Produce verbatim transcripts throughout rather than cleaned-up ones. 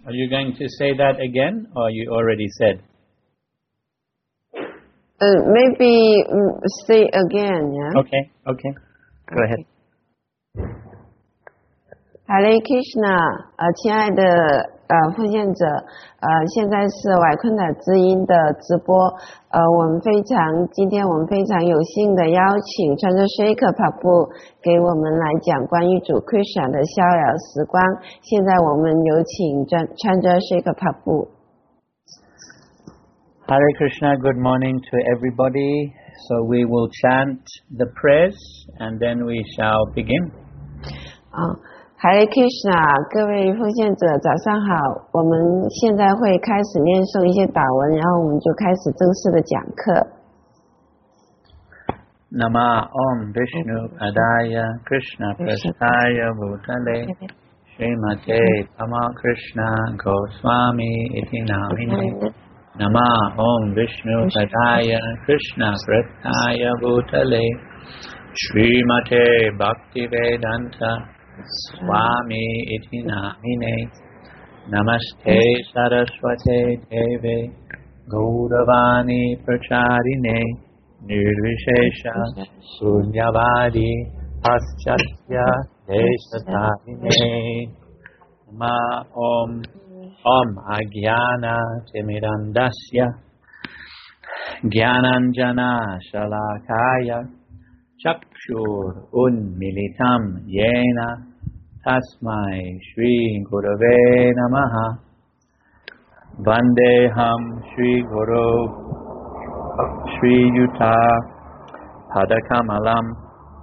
Are you going to say that again, or you already said? Uh, maybe um, say again, yeah? Okay, okay. Go okay. ahead. Hare Krishna， 呃，亲爱的呃奉献者，呃，现在是瓦昆达之音的直播，呃，我们非常今天我们非常有幸的邀请穿着 Shaker 帕布给我们来讲关于主 Krishna 的逍遥时光。现在我们有请穿穿着 Shaker 帕布。 Hare Krishna, good morning to everybody. So we will chant the prayers and then we shall begin. 啊。Hare Krishna， 各位奉献者早上好，我们现在会开始念诵一些祷文，然后我们就开始正式的讲课。 Nama Om Vishnu Padaya Krishna Prasthaya Bhutale Srimate Pama Krishna Goswami Iti Namine Nama Om Vishnu Padaya Krishna Prasthaya Bhutale Srimate Bhaktivedanta Swami iti namine Namaste Saraswate Deve Gauravani Pracharine Nirvishesha Sunyavadi Paschatya Deshatarine Ma Om Om Agyana Timirandasya Gyananjana Shalakaya Chakshur Unmilitam Yena Tasmai Shri Gurave Namaha Vandeham Shri Guru Shri Yuta Padakamalam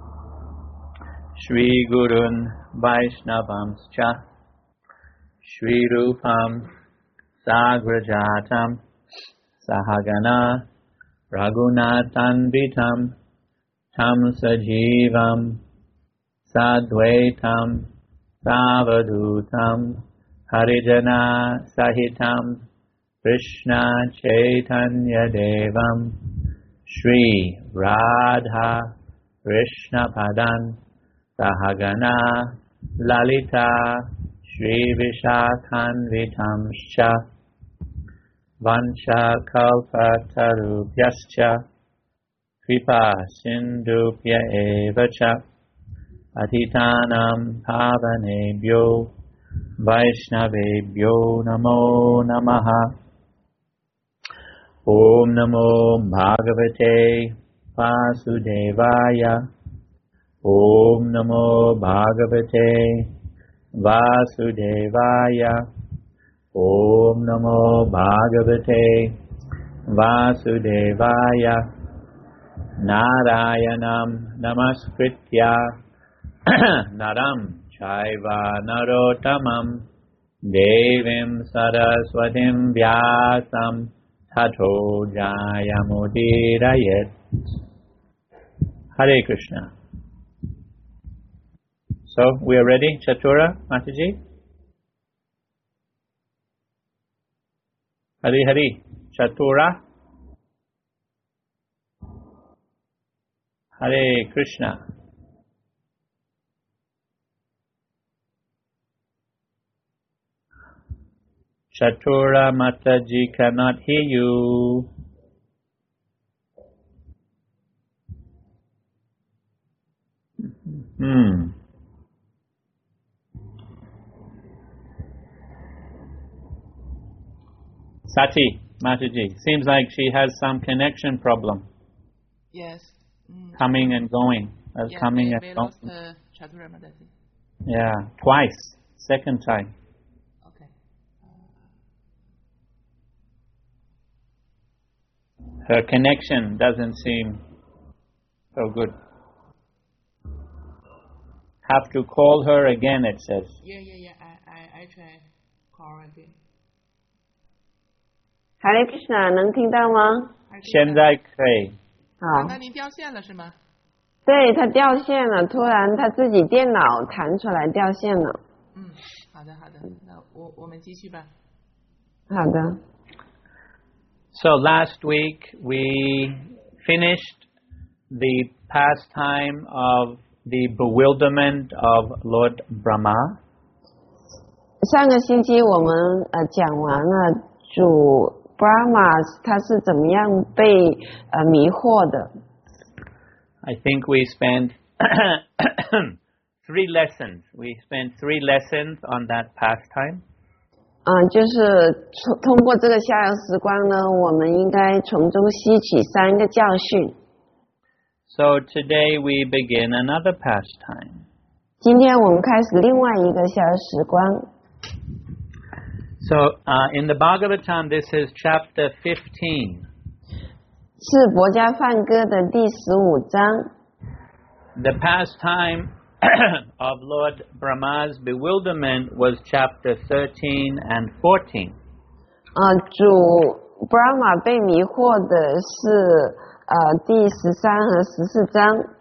Shri Gurun Vaishnavamscha Shri Rupam Sagrajatam Sahagana Raghunathanvitam Tam Sajivam Sadvaitam Savadutam Harijana Sahitam Krishna Chaitanya Devam Shri Radha Krishna Padan Sahagana Lalita Shri Vishakhanvitam Shcha Vancha Kalpatarubhyascha Kripa Sindhupya Evacha Patitanam Pavanebhyo Vaishnavebhyo Namo Namaha Om Namo Bhagavate Vasudevaya Om Namo Bhagavate Vasudevaya Om Namo Bhagavate Vasudevaya Narayanam Namaskritya Naram Chaiva Narotamam Devim Saraswatim Vyasam Tato Jayamudirayet. Hare Krishna. So we are ready, Chatura Mataji? Hari Hari, Chatura. Hare Krishna. Chatura Mataji cannot hear you. Hmm. Sati Mataji, seems like she has some connection problem. Yes. Mm. Coming and going. Uh, yeah, coming we, and we going. lost uh, Chatura Mataji. Yeah, twice. Second time. Okay. Her connection doesn't seem so good. Have to call her again, it says. Yeah, yeah, yeah. I, I, I try call her again. Hare Krishna， 能听到吗？ 现在可以。 好。 那您掉线了是吗？ 对，它掉线了，突然它自己电脑弹出来掉线了。 嗯，好的好的，那我我们继续吧。 好的。 So last week we finished the pastime of the bewilderment of Lord Brahma. 上个星期我们呃讲完了主 Brahma 他是怎么样被呃迷惑的。 I think we spent three lessons. We spent three lessons on that pastime. 嗯、呃，就是通过这个逍遥时光呢，我们应该从中吸取三个教训。 So today we begin another pastime. 今天我们开始另外一个逍遥时光。 So uh, in the Bhagavatam, this is chapter fifteen. 是佛家梵歌的第十五章。 The pastime of Lord Brahma's bewilderment was chapter thirteen and fourteen. 呃，主 Brahma 被迷惑的是呃第十三和十四章。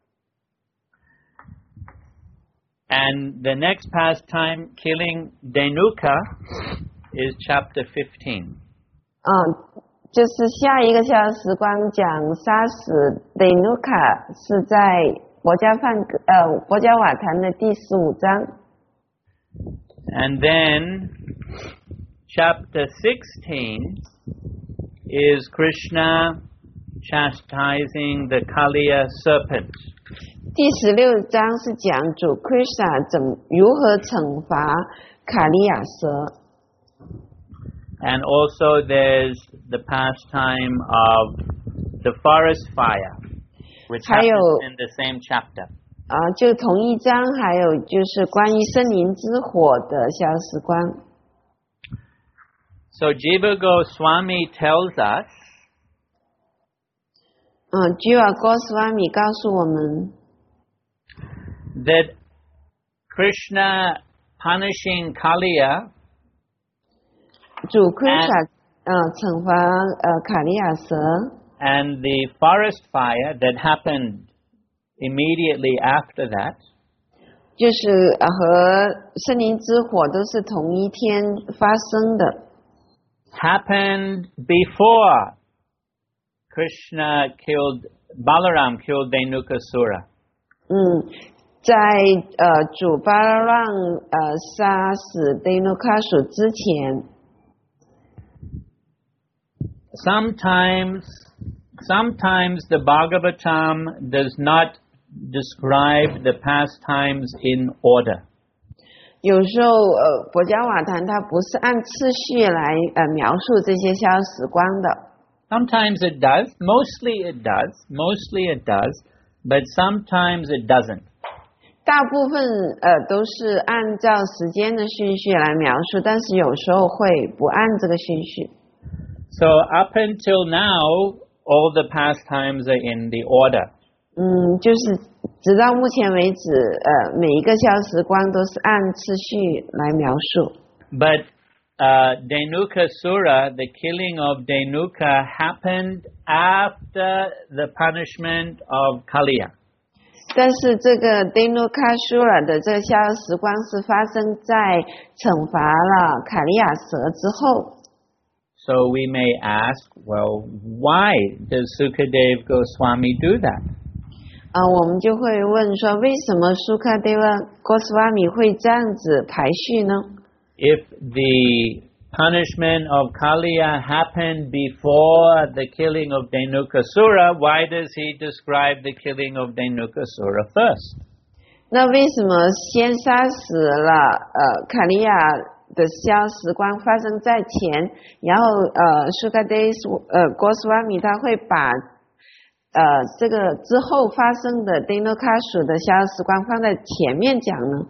And the next pastime, killing Denuka, is chapter fifteen. 嗯、呃，就是下一个逍遥时光讲杀死 Denuka 是在佛家梵歌呃佛家瓦坛的第十五章。 And then chapter sixteen is Krishna chastising the Kaliya serpent. 第十六章是讲主 Krishna 怎如何惩罚卡利亚蛇。 And also there's the pastime of the forest fire, which happens in the same chapter. 啊，就同一章，还有就是关于森林之火的逍遥时光。 So Jiva Goswami tells us. 嗯 ，Jiva Goswami 告诉我们 that Krishna punishing Kaliya. 主 Krishna 呃惩罚呃卡利亚蛇 and the forest fire that happened immediately after that 就是呃和森林之火都是同一天发生的 happened before Krishna killed Balaram killed Dhenukasura. 嗯，在呃主巴拉让呃杀死 Dhenukasura 之前。 Sometimes, sometimes the Bhagavatam does not describe the pastimes in order. 有时候，呃，佛家瓦坛它不是按次序来呃描述这些逍遥时光的。 Sometimes it does, mostly it does, mostly it does, but sometimes it doesn't. 大部分呃都是按照时间的顺序来描述，但是有时候会不按这个顺序。 So up until now, all the pastimes are in the order. 嗯，就是直到目前为止，呃，每一个逍遥时光都是按次序来描述。 But uh, Dhenukasura, the killing of Dhenuka, happened after the punishment of Kaliya. 但是这个 Dhenukasura 的这个逍遥时光是发生在惩罚了卡利亚蛇之后。 So we may ask, well, why does Sukadev Goswami do that? 啊、呃，我们就会问说，为什么 Sukadeva Goswami 会这样子排序呢 ？If the punishment of Kaliya happened before the killing of Dhenukasura, why does he describe the killing of Dhenukasura first? 那为什么先杀死了呃卡利亚的逍遥时光发生在前，然后呃 Sukadeva 呃 Goswami 他会把呃这个之后发生的 Dhenukasura 的逍遥时光放在前面讲呢？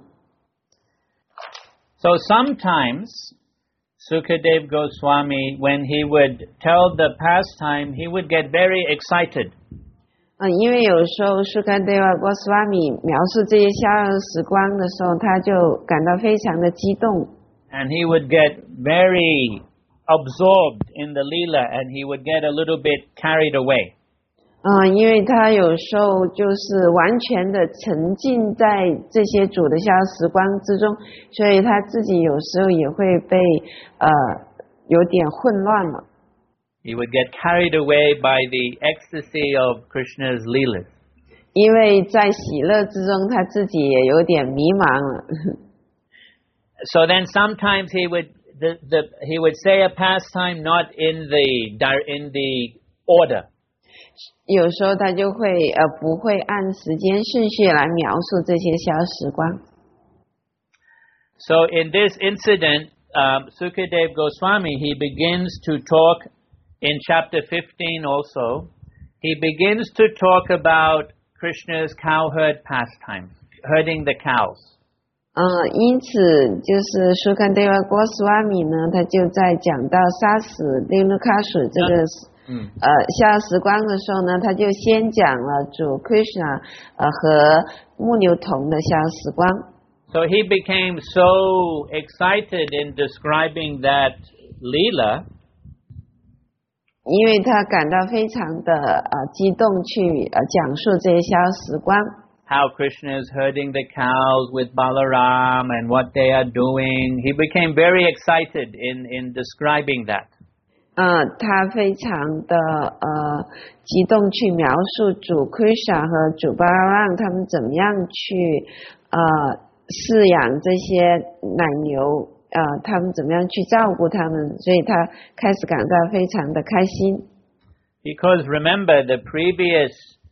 So sometimes Sukadev Goswami, when he would tell the pastime, he would get very excited. 嗯，因为有时候 Sukadeva Goswami 描述这些逍遥时光的时候，他就感到非常的激动。 And he would get very absorbed in the Leela, and he would get a little bit carried away. 嗯，因为他有时候就是完全的沉浸在这些主的逍遥时光之中，所以他自己有时候也会被呃有点混乱了。 He would get carried away by the ecstasy of Krishna's Leelas. 因为在喜乐之中，他自己也有点迷茫了。 So then sometimes he would the, the he would say a pastime not in the in the order. 有时候他就会呃不会按时间顺序来描述这些小时光。 So in this incident, um, Sukadeva Goswami, he begins to talk in chapter fifteen also. He begins to talk about Krishna's cowherd pastime, herding the cows. 呃，因此就是苏堪德瓦郭斯瓦米呢，他就在讲到杀死利卢卡属这个嗯呃小时光的时候呢，他就先讲了主 Krishna 呃和牧牛童的小时光。 So he became so excited in describing that Leela. 因为他感到非常的呃激动去呃讲述这些小时光。 How Krishna is herding the cows with Balaram and what they are doing. He became very excited in, in describing that. 呃，他非常的呃激动去描述主 Krishna 和主 Balaram 他们怎么样去呃饲养这些奶牛，呃，他们怎么样去照顾他们，所以他开始感到非常的开心。 Because remember the previous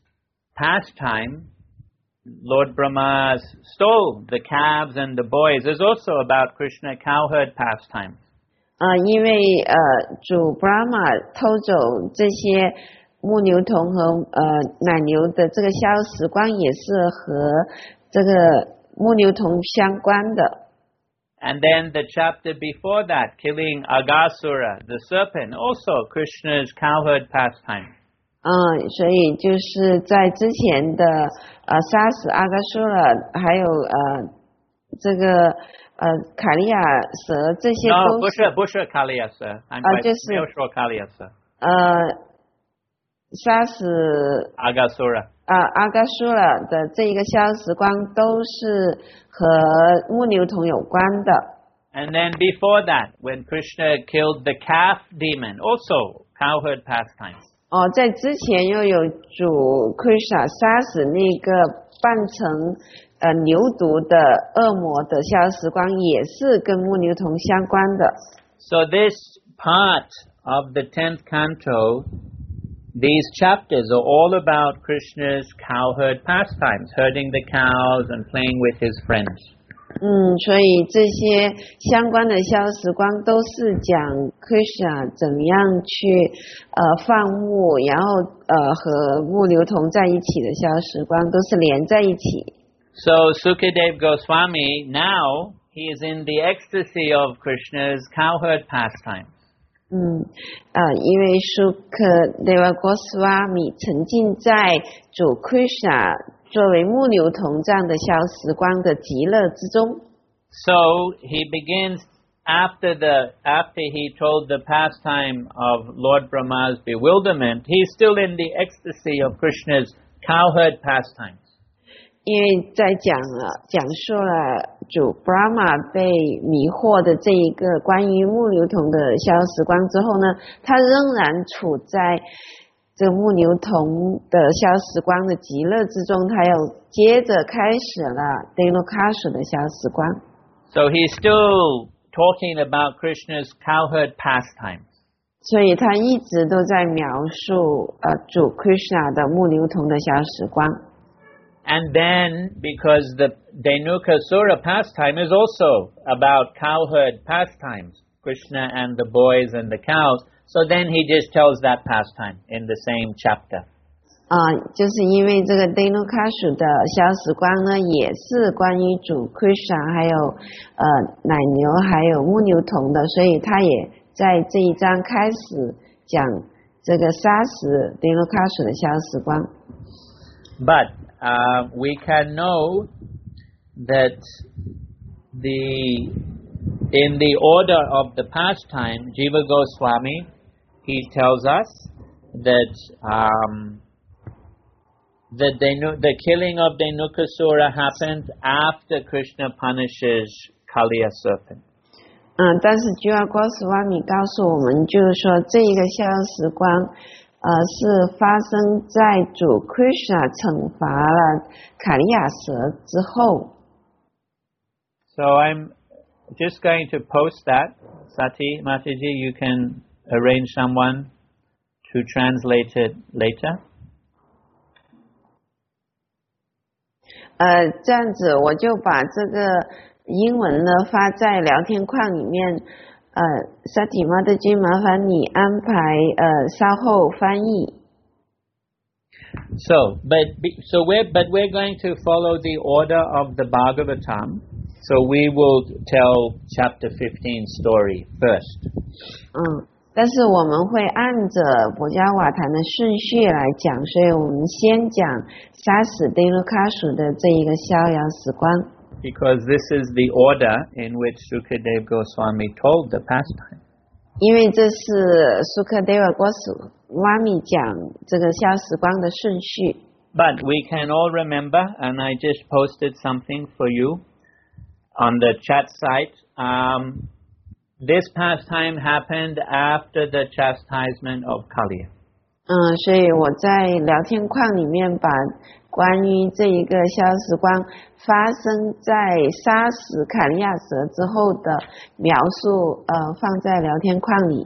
pastime, Lord Brahma stole the calves and the boys is also about Krishna cowherd pastime. 呃，因为呃主 Brahma 偷走这些牧牛童和呃奶牛的这个消时光，也是和这个牧牛童相关的。 And then the chapter before that, killing Aghasura, the serpent, also Krishna's cowherd pastime. 嗯，所以就是在之前的呃杀死阿嘎苏尔，还有呃这个呃卡利亚蛇这些都是。 No, 不是不是卡利亚蛇，啊就是没有说卡利亚蛇。 呃，杀死阿嘎苏尔。 啊阿嘎苏尔的这一个消时光都是和牧牛童有关的。 And then before that, when Krishna killed the calf demon, also cowherd pastime. 哦，在之前又有主 Krishna 杀死那个扮成呃牛犊的恶魔的消时光，也是跟牧牛童相关的。 So this part of the tenth canto, these chapters are all about Krishna's cowherd pastimes, herding the cows and playing with his friends. 嗯，所以这些相关的消时光都是讲 Krishna 怎么样去呃放牧，然后呃和牧牛童在一起的消时光都是连在一起。 So Sukadeva Goswami now he is in the ecstasy of Krishna's cowherd pastimes. 嗯，呃，因为苏克德瓦郭斯瓦米沉浸在主 Krishna 作为牧牛童这样的小时光的极乐之中。 So he begins after the after he told the pastime of Lord Brahma's bewilderment, he's still in the ecstasy of Krishna's cowherd pastimes. 因为在讲了讲述了主 Brahma 被迷惑的这一个关于牧牛童的小时光之后呢，他仍然处在这个牧牛童的小时光的极乐之中，他又接着开始了 Dhenukasura 的小时光。 So he's still talking about Krishna's cowherd pastimes. 所以他一直都在描述呃主 Krishna 的牧牛童的小时光。 And then, because the Dhenukasura pastime is also about cowherd pastimes, Krishna and the boys and the cows, so then he just tells that pastime in the same chapter. 啊、呃，就是因为这个 Dhenukasura 的小时光呢，也是关于主 Krishna 还有呃奶牛还有牧牛童的，所以他也在这一章开始讲这个杀死 Dhenukasura 的小时光。 But uh, we can know that the in the order of the pastime, Jiva Goswami, he tells us that um, the, Denu, the killing of Dhenukasura happened after Krishna punishes Kaliya serpent. 嗯，但是居尔郭斯瓦米告诉我们，就是说这一个消时光，呃，是发生在主 Krishna 惩罚了卡利亚蛇之后。 So I'm just going to post that. Sati, Mataji, you can arrange someone to translate it later. 呃，这样子我就把这个英文呢发在聊天框里面。呃，萨提玛德君，麻烦你安排呃稍后翻译。 So, but so we're but we're going to follow the order of the Bhagavatam. So we will tell chapter fifteen story first. 嗯，但是我们会按着博伽瓦坛的顺序来讲，所以我们先讲杀死丁卢卡属的这一个逍遥时光。 Because this is the order in which Sukadeva Goswami told the pastime. 因为这是苏克德瓦郭斯瓦米讲这个逍遥时光的顺序。 But we can all remember, and I just posted something for you on the chat site. Um, this pastime happened after the chastisement of Kaliya. 嗯，所以我在聊天框里面把关于这一个逍遥时光发生在杀死卡利亚蛇之后的描述，呃，放在聊天框里。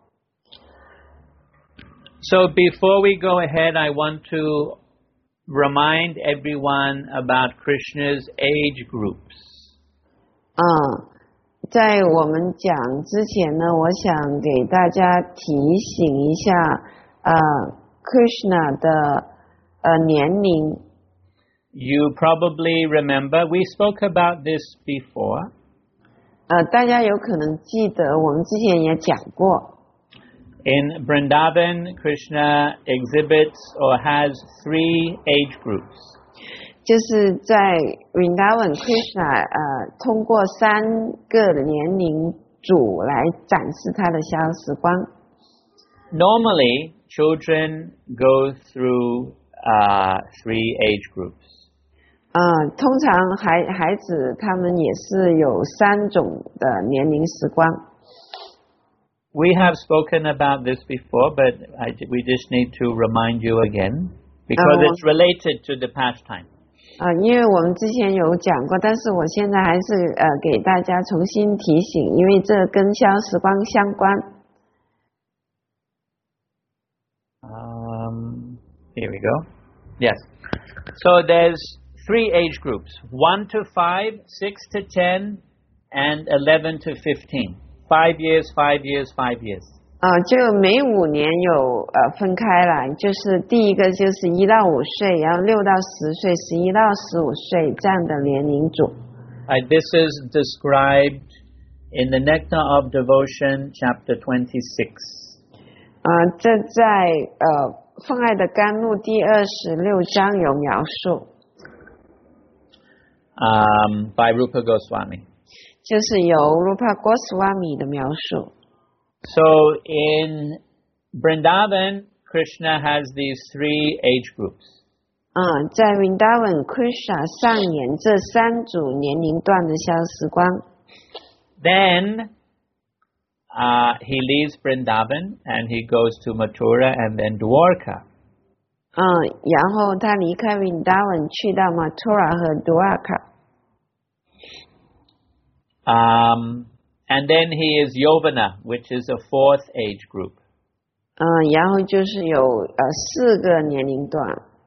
So before we go ahead, I want to remind everyone about Krishna's age groups. 嗯，在我们讲之前呢，我想给大家提醒一下，呃 ，Krishna 的呃年龄。 You probably remember we spoke about this before. 呃，大家有可能记得，我们之前也讲过。 In Vrindavan, Krishna exhibits or has three age groups. 就是在 Vrindavan Krishna 呃通过三个年龄组来展示他的逍遥时光。 Normally, children go through uh, three age groups. 呃，通常孩孩子他们也是有三种的年龄时光。 We have spoken about this before, but I, we just need to remind you again because uh, it's related to the pastime. 啊、呃，因为我们之前有讲过，但是我现在还是呃给大家重新提醒，因为这跟逍遥时光相关。 Um, here we go. Yes. So there's three age groups: one to five, six to ten, and eleven to fifteen. Five years, five years, five years. 啊、呃，就每五年有呃分开来，就是第一个就是一到五岁，然后六到十岁，十一到十五岁这样的年龄组。 Uh, this is described in the Nectar of Devotion, chapter twenty-six. 啊、呃，这在呃奉爱的甘露第二十六章有描述。 Um, by Rupa Goswami. 就是由 Rupa Goswami 的描述。 So in Vrindavan, Krishna has these three age groups. 嗯，在 Vrindavan Krishna 上演这三组年龄段的逍遥时光。 Then uh, he leaves Vrindavan and he goes to Mathura and then Dwarka. 嗯，然后他离开 Vrindavan 去到 Mathura 和 Dwarka。 Um, and then he is Yovana, which is a fourth age group. 嗯，然后就是有呃四个年龄段。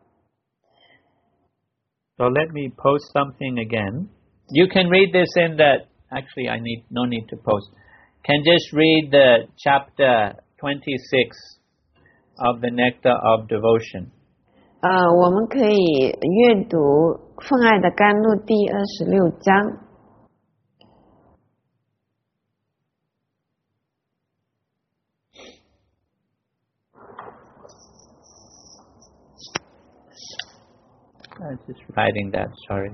So let me post something again. You can read this in the, actually I need, no need to post. Can just read the chapter twenty-six of the Nectar of Devotion. 呃，我们可以阅读奉爱的甘露第二十六章。 I'm just writing that, sorry.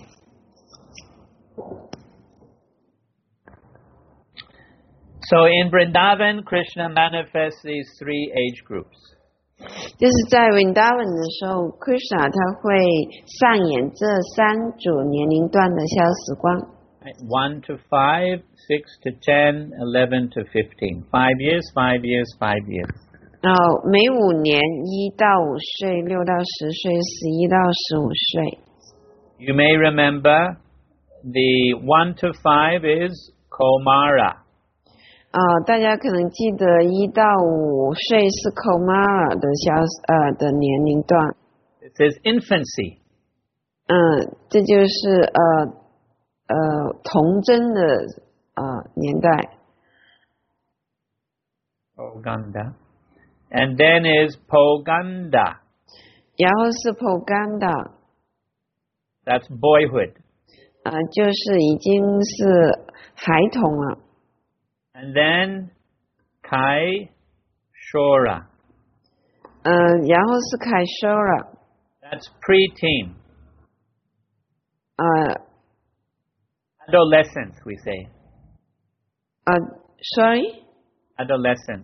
So in Vrindavan, Krishna manifests these three age groups. 就是在 Vrindavan 的时候 ，Krishna 他会上演这三组年龄段的逍遥时光。 One to five, six to ten, eleven to fifteen. Five years, five years, five years. 然后每五年一到五岁，六到十岁，十一到十五岁。 You may remember the one to five is Kaumara. 啊、大家可能记得一到五岁是 Kaumara 的小呃的年龄段。 It says infancy. 嗯，这就是呃呃童真的呃年代。 Poganda. And then is Poganda. 然后是 Poganda， That's boyhood. 呃，就是已经是孩童了。 And then Kai Shora. 嗯、然后是 Kaishora， That's preteen. 呃 Adolescence, we say. 呃，sorry， Adolescence.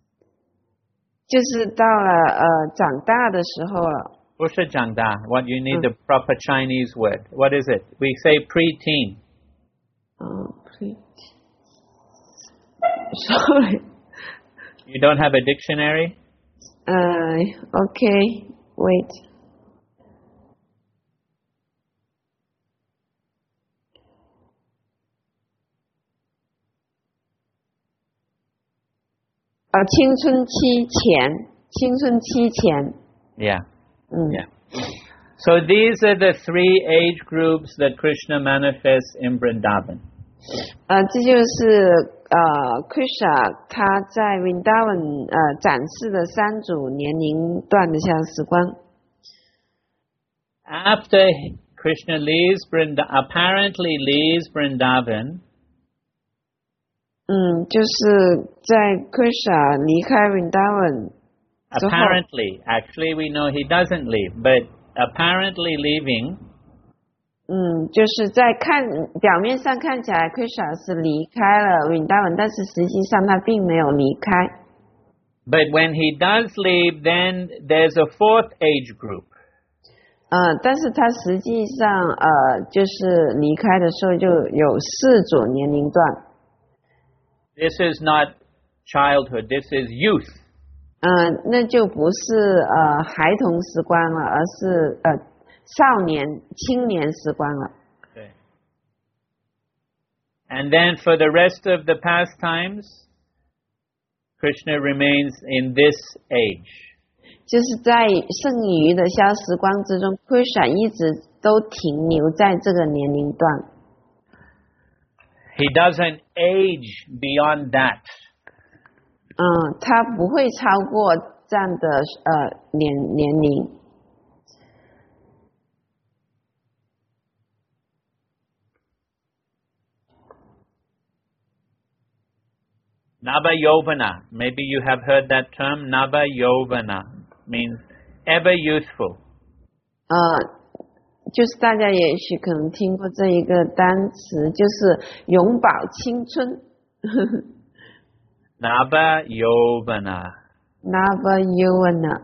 就是到了呃长大的时候了。 Ushajangda. What you need the proper Chinese word. What is it? We say preteen. 嗯 pre sorry， You don't have a dictionary? 呃 ，OK，wait， 呃，青春期前，青春期前， Yeah. 嗯 Yeah. So these are the three age groups that Krishna manifests in Vrindavan. 呃，这就是呃 Krishna 他在 Vrindavan 呃展示的三组年龄段的相时光。 After Krishna leaves Vrinda- apparently leaves Vrindavan, 嗯，就是在 Krishna 离开 Vrindavan 之后， apparently, actually we know he doesn't leave, but apparently leaving, 嗯，就是在看表面上看起来 Krishna 是离开了 Vrindavan， 但是实际上他并没有离开。 but when he does leave, then there's a fourth age group. 呃，但是他实际上呃就是离开的时候就有四组年龄段。 This is not childhood, this is youth. 嗯，那就不是呃孩童时光了，而是呃少年、青年时光了。 Okay. And then for the rest of the pastimes, Krishna remains in this age. 就是在剩余的消时光之中 ，Krishna 一直都停留在这个年龄段。 He doesn't age beyond that. 嗯，他不会超过这样的呃年年龄。 Nava Yovana. Maybe you have heard that term. Nava Yovana means ever youthful. 呃，就是大家也许可能听过这一个单词，就是永葆青春。 Nava Yovana. Nava Yovana，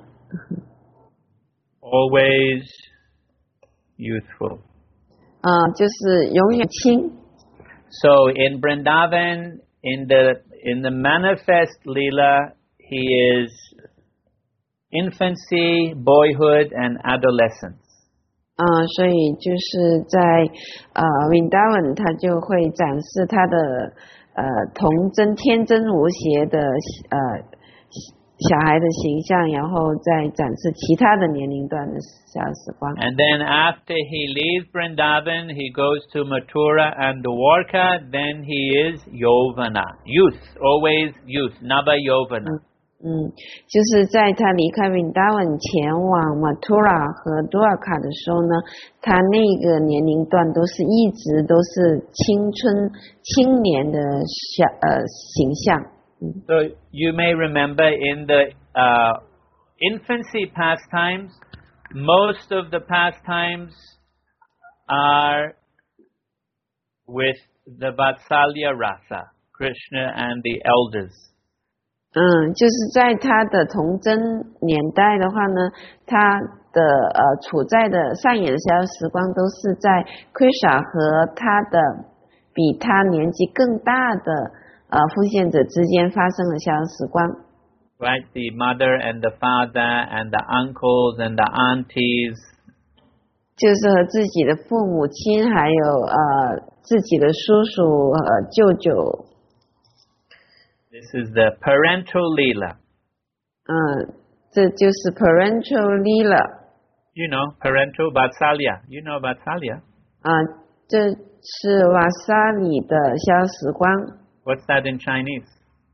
Always youthful. 啊、就是永远轻。 So in Vrindavan, in the in the manifest Leela, he is infancy, boyhood, and adolescence. 啊、所以就是在呃 Vrindavan 他就会展示他的呃童真、天真无邪的呃小孩的形象，然后再展示其他的年龄段的小时光。 And then after he leaves Vrindavan, he goes to Mathura and Dwarka, then he is Yovana, youth, always youth, Nava Yovana. 嗯，就是在他离开 Vrindavan 前往 Mathura 和 Dwarka 的时候呢，他那个年龄段都是一直都是青春青年的小呃形象。 So you may remember in the uh, infancy pastimes, most of the pastimes are with the Vatsalya Rasa, Krishna and the elders. 嗯，就是在他的童真年代的话呢，他的呃处在的上演的小时光都是在 Krishna 和他的比他年纪更大的呃奉献者之间发生的小时光。 Right, the mother and the father and the uncles and the aunties. 就是和自己的父母亲，还有呃自己的叔叔和舅舅。 This is the parental lila. 嗯，这就是 parental lila。 You know, parental vatsalya. You know vatsalya. 啊，这是瓦萨里的消时光。 What's that in Chinese?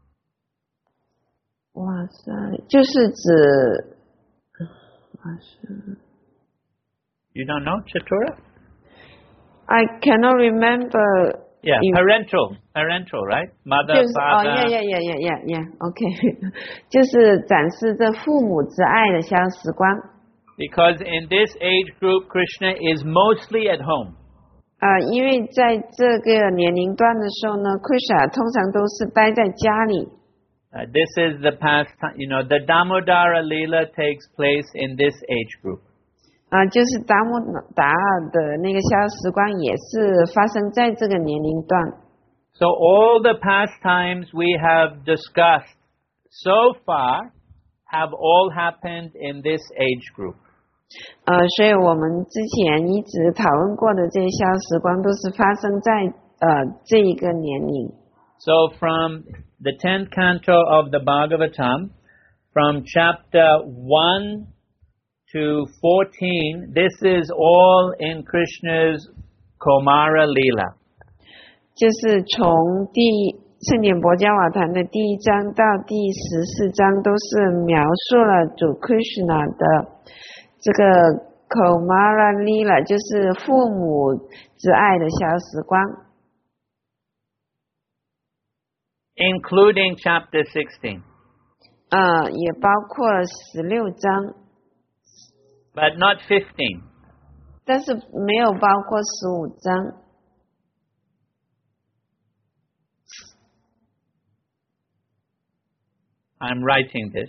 瓦萨里就是指，瓦萨。 You don't know Chatura? I cannot remember. Yeah, in, parental, parental, right? Mother, 就是 father. 哦，呀呀呀呀呀呀 ，OK， 就是展示这父母之爱的消时光。 Because in this age group, Krishna is mostly at home. 啊、呃，因为在这个年龄段的时候呢 ，Krishna 通常都是待在家里。 Uh, this is the past time, you know, the Damodara Leela takes place in this age group. 啊，就是达摩达尔的那个消时光也是发生在这个年龄段。 So all the pastimes we have discussed so far have all happened in this age group. 呃，所以我们之前一直讨论过的这些消时光都是发生在呃这一个年龄。 So from the tenth canto of the Bhagavatam, from chapter one to fourteen, this is all in Krishna's Komara Leela. 就是从第圣典博伽瓦坛的第一章到第十四章，都是描述了主 Krishna 的这个 Komara Leela， 就是父母之爱的消时光。 Including chapter sixteen. 呃，也包括十六章。 But not fifteen. 但是没有包括十五章。 I'm writing this.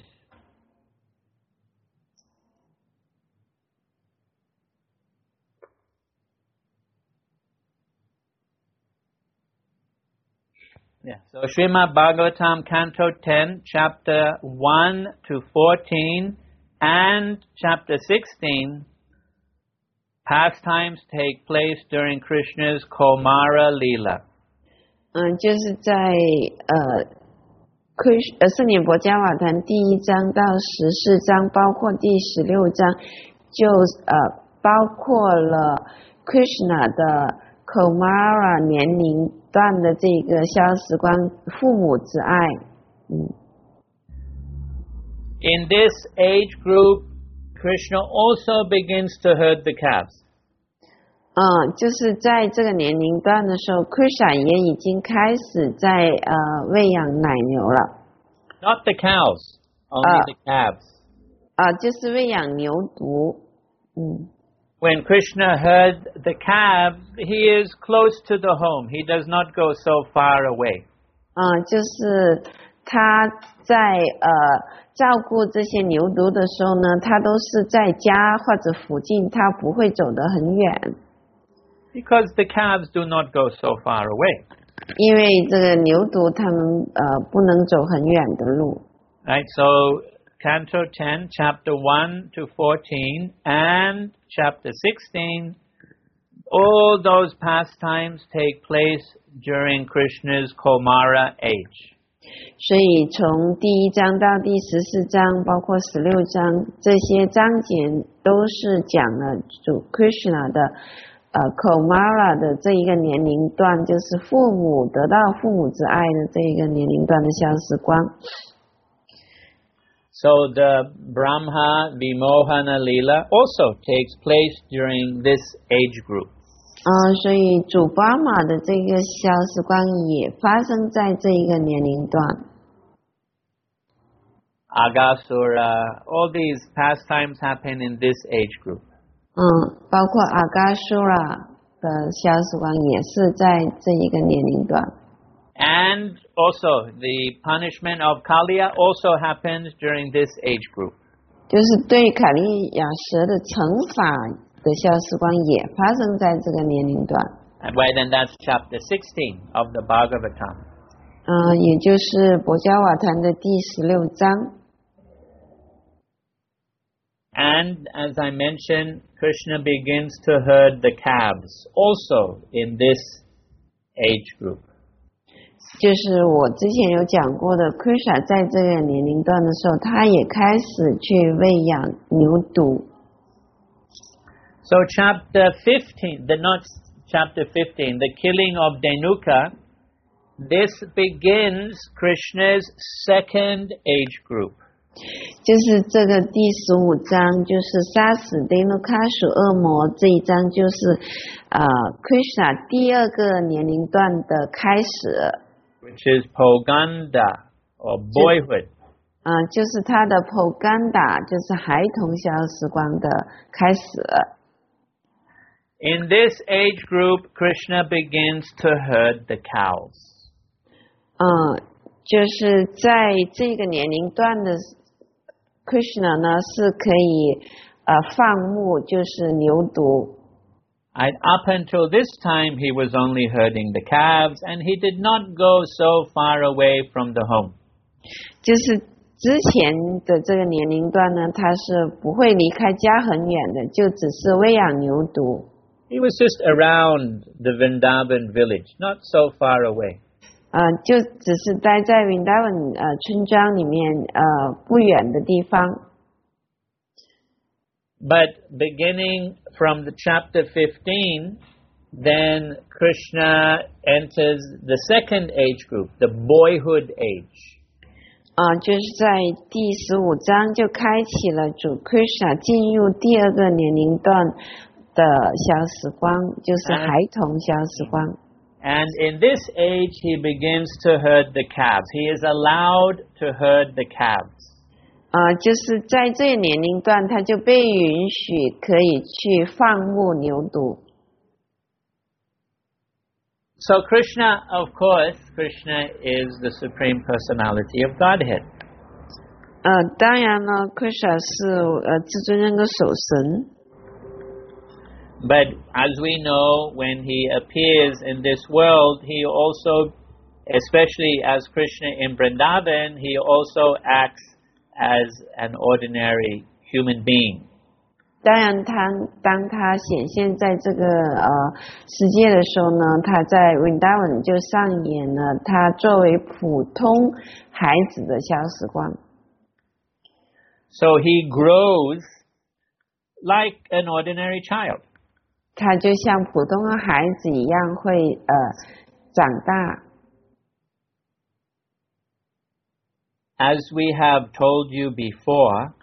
Yeah. So Srimad Bhagavatam, Canto ten, Chapter one to fourteen, and Chapter sixteen, pastimes take place during Krishna's Komara Leela. 嗯，就是在呃，亏呃圣典博伽瓦坛第一章到十四章，包括第十六章，就呃包括了 Krishna 的 Komara 年龄段的这个消时光，父母之爱。嗯。 In this age group, Krishna also begins to herd the calves. 嗯，就是在这个年龄段的时候 ，Krishna 也已经开始在呃喂养奶牛了。 Not the cows, only uh, the calves. 啊，就是喂养牛犊。嗯。 When Krishna heard the calves, he is close to the home. He does not go so far away. 嗯，就是他在呃照顾这些牛犊的时候呢，他都是在家或者附近，他不会走得很远。 Because the calves do not go so far away. 因为这个牛犊他们呃不能走很远的路。 Right, so Canto ten, Chapter one to fourteen, and Chapter sixteen, all those pastimes take place during Krishna's Komara age. 所以从第一章到第十四章，包括十六章，这些章节都是讲了主 Krishna 的呃 Komara 的这一个年龄段，就是父母得到父母之爱的这一个年龄段的消时光。 So the Brahma Vimohana Leela also takes place during this age group. 啊、呃，所以主巴马的这个消时光也发生在这一个年龄段。 Agasura, all these pastimes happen in this age group. 嗯，包括阿嘎苏拉的消时光也是在这一个年龄段。 And also the punishment of Kaliya also happens during this age group. 就是对卡利亚蛇的惩罚的消时光也发生在这个年龄段。 And why then that's chapter sixteen of the Bhagavatam. 嗯，也就是博伽瓦坛的第十六章。 And as I mentioned, Krishna begins to herd the calves also in this age group. 就是我之前有讲过的 ，Krishna 在这个年龄段的时候，他也开始去喂养牛犊。 So chapter fifteen, the not chapter fifteen, the killing of Dhanuka, this begins Krishna's second age group. 就是这个第十五章，就是杀死 Dhanuka 属恶魔这一章，就是呃 Krishna 第二个年龄段的开始。 Which is Poganda or boyhood. 啊、呃，就是他的 Poganda， 就是孩童小时光的开始。 In this age group, Krishna begins to herd the cows. 嗯，就是在这个年龄段的 Krishna 呢，是可以呃放牧，就是牛犊。 And up until this time, he was only herding the calves, and he did not go so far away from the home. 就是之前的这个年龄段呢，他是不会离开家很远的，就只是喂养牛犊。 He was just around the Vrindavan village, not so far away. 呃，就只是待在 Vrindavan 呃村庄里面呃不远的地方。 But beginning from the chapter fifteen, then Krishna enters the second age group, the boyhood age. 啊、呃，就是在第十五章就开启了主 Krishna 进入第二个年龄段的小时光，就是孩童小时光。 And in this age, he begins to herd the calves. He is allowed to herd the calves. 啊、呃，就是在这个年龄段，他就被允许可以去放牧牛犊。 So Krishna, of course, Krishna is the Supreme Personality of Godhead. 呃，当然呢 ，Krishna 是呃至尊人格守神。 But as we know, when he appears in this world, he also, especially as Krishna in Vrindavan, he also acts as an ordinary human being. 当然他，当他显现在这个呃世界的时候呢，他在 Vrindavan 就上演了他作为普通孩子的小时光。 So he grows like an ordinary child. 他就像普通的孩子一样会呃长大。 As we have told you before,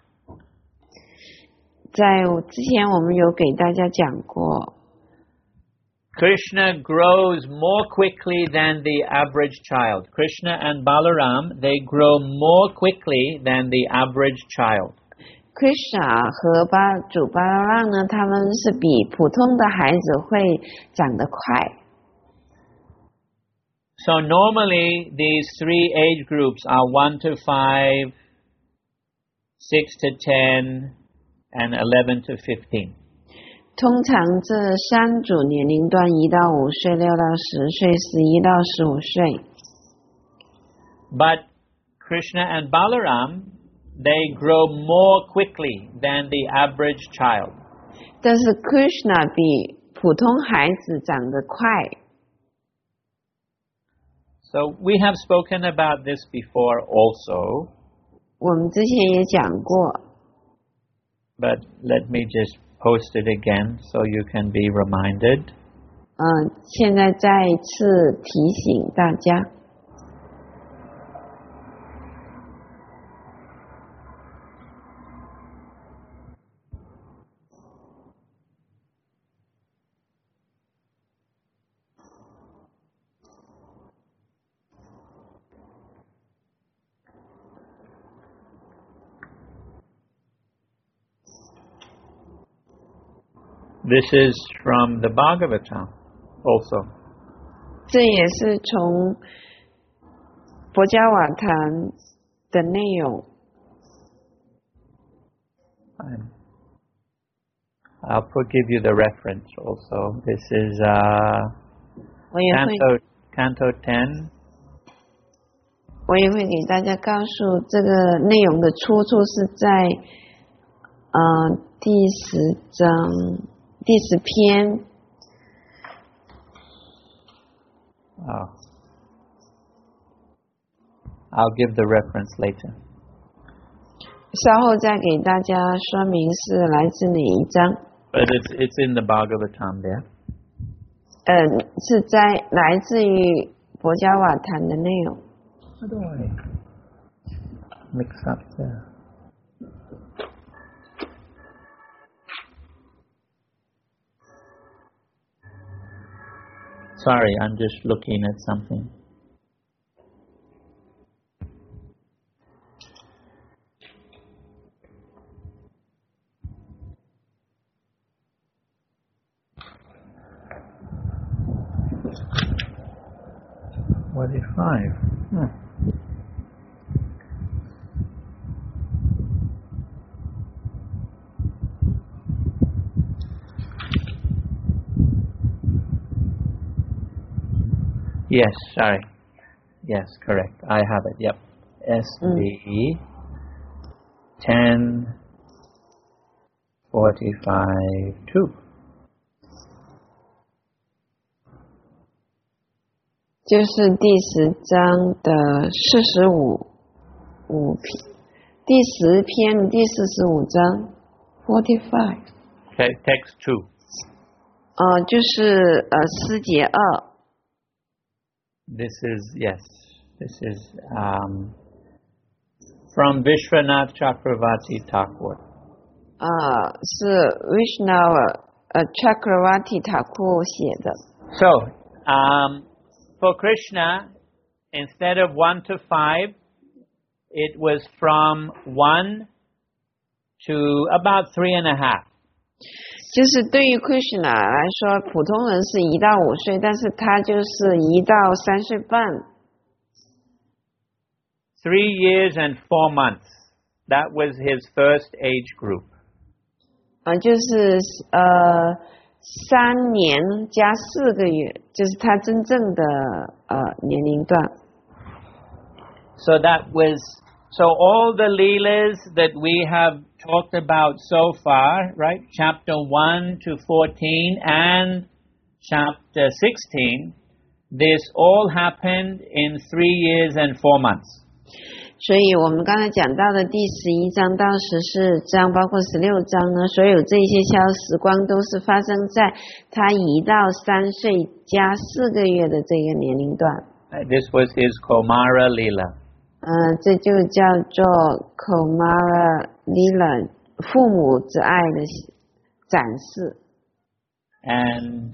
在之前我们有给大家讲过 Krishna grows more quickly than the average child. Krishna and Balaram, they grow more quickly than the average child. Krishna 和巴主巴拉让呢，他们是比普通的孩子会长得快。 So normally these three age groups are one to five, six to ten, and eleven to fifteen. 通常这三组年龄段，一到五岁、六到十岁、十一到十五岁。 But Krishna and Balaram, they grow more quickly than the average child. 但是 Krishna 比普通孩子长得快。 So we have spoken about this before also. 我们之前也讲过。 But let me just post it again so you can be reminded. 嗯，现在再一次提醒大家。 This is from the Bhagavatam also. 这也是从佛家瓦坛的内容。 I'll put, give you the reference also. This is uh, 我也会 Canto, Canto ten. 我也会给大家告诉这个内容的出处是在呃，第十章第十篇。 Oh. I'll give the reference later. 稍后再给大家说明是来自哪一章。 But it's it's in the Bhagavatam there. 呃，是在来自于博伽瓦坛的内容。 How do I mix up there? Sorry, I'm just looking at something. Forty-five. Hmm. Yes, sorry. Yes, correct. I have it. Yep. S B ten forty-five two. 就是第十章的四十五五篇，第十篇第四十五章 forty-five。 Okay, text two. 呃，就是呃诗节二。 This is, yes, this is um, from Vishwanath Chakravarti Thakur. 呃，是 Vishnu 呃 Chakravarti Thakur 写的。 So, um, for Krishna, instead of one to five, it was from one to about three and a half. 就是对于 Krishna 来说，普通人是一到五岁，但是他就是一到三岁半。 Three years and four months. That was his first age group. 呃，就是呃三年加四个月，就是他真正的呃年龄段。 So that was, so all the leelas that we have talked about so far, right? Chapter one to fourteen and chapter sixteen, this all happened in three years and four months. 所以我们刚才讲到的第十一章到十四章，包括十六章呢，所有这些消时光都是发生在他一到三岁加四个月的这个年龄段。 This was his Komara Leela. 呃，这就叫做 Komara Leela 父母之爱的展示。 And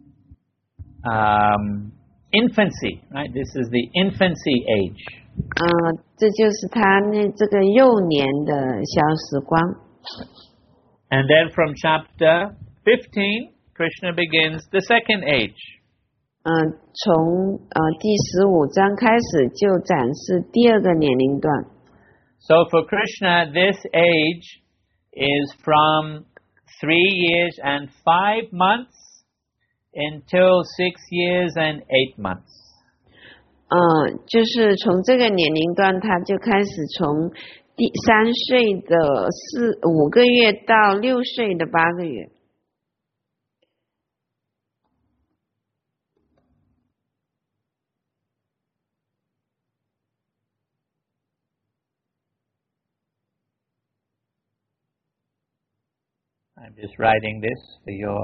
um, infancy, right? This is the infancy age. 呃，这就是他那这个幼年的小时光。 And then from chapter fifteen, Krishna begins the second age. 呃，从呃第十五章开始就展示第二个年龄段。 So for Krishna, this age is from three years and five months until six years and eight months. 呃，就是从这个年龄段，他就开始从第三岁的四五个月到六岁的八个月。 I'm just writing this for your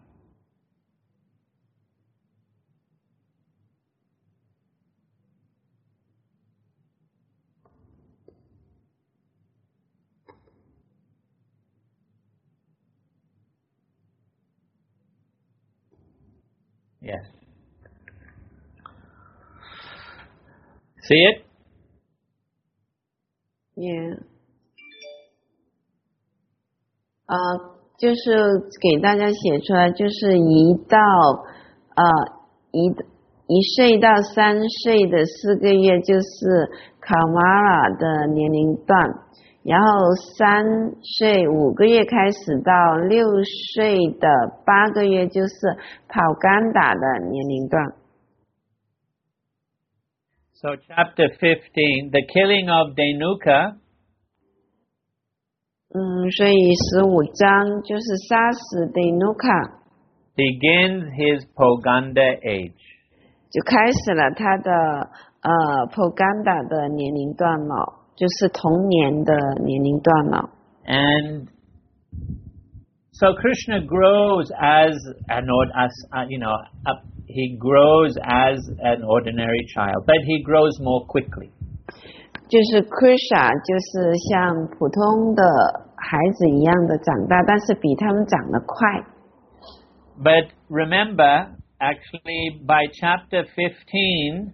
yes. See it? Yeah. 呃，就是给大家写出来，就是一到呃一一岁到三岁的四个月就是 Kamara 的年龄段，然后三岁五个月开始到六岁的八个月就是跑干打的年龄段。 So chapter fifteen, the killing of Denuka. 嗯，所以十五章就是杀死 Dhanuka， begins his Poganda age. 就开始了他的呃 Poganda 的年龄段了，就是童年的年龄段了。 And so Krishna grows as an ord- as uh, you know, uh, he grows as an ordinary child, but he grows more quickly. 就是 Krishna 就是像普通的孩子一样的长大，但是比他们长得快。 But remember, actually by chapter fifteen,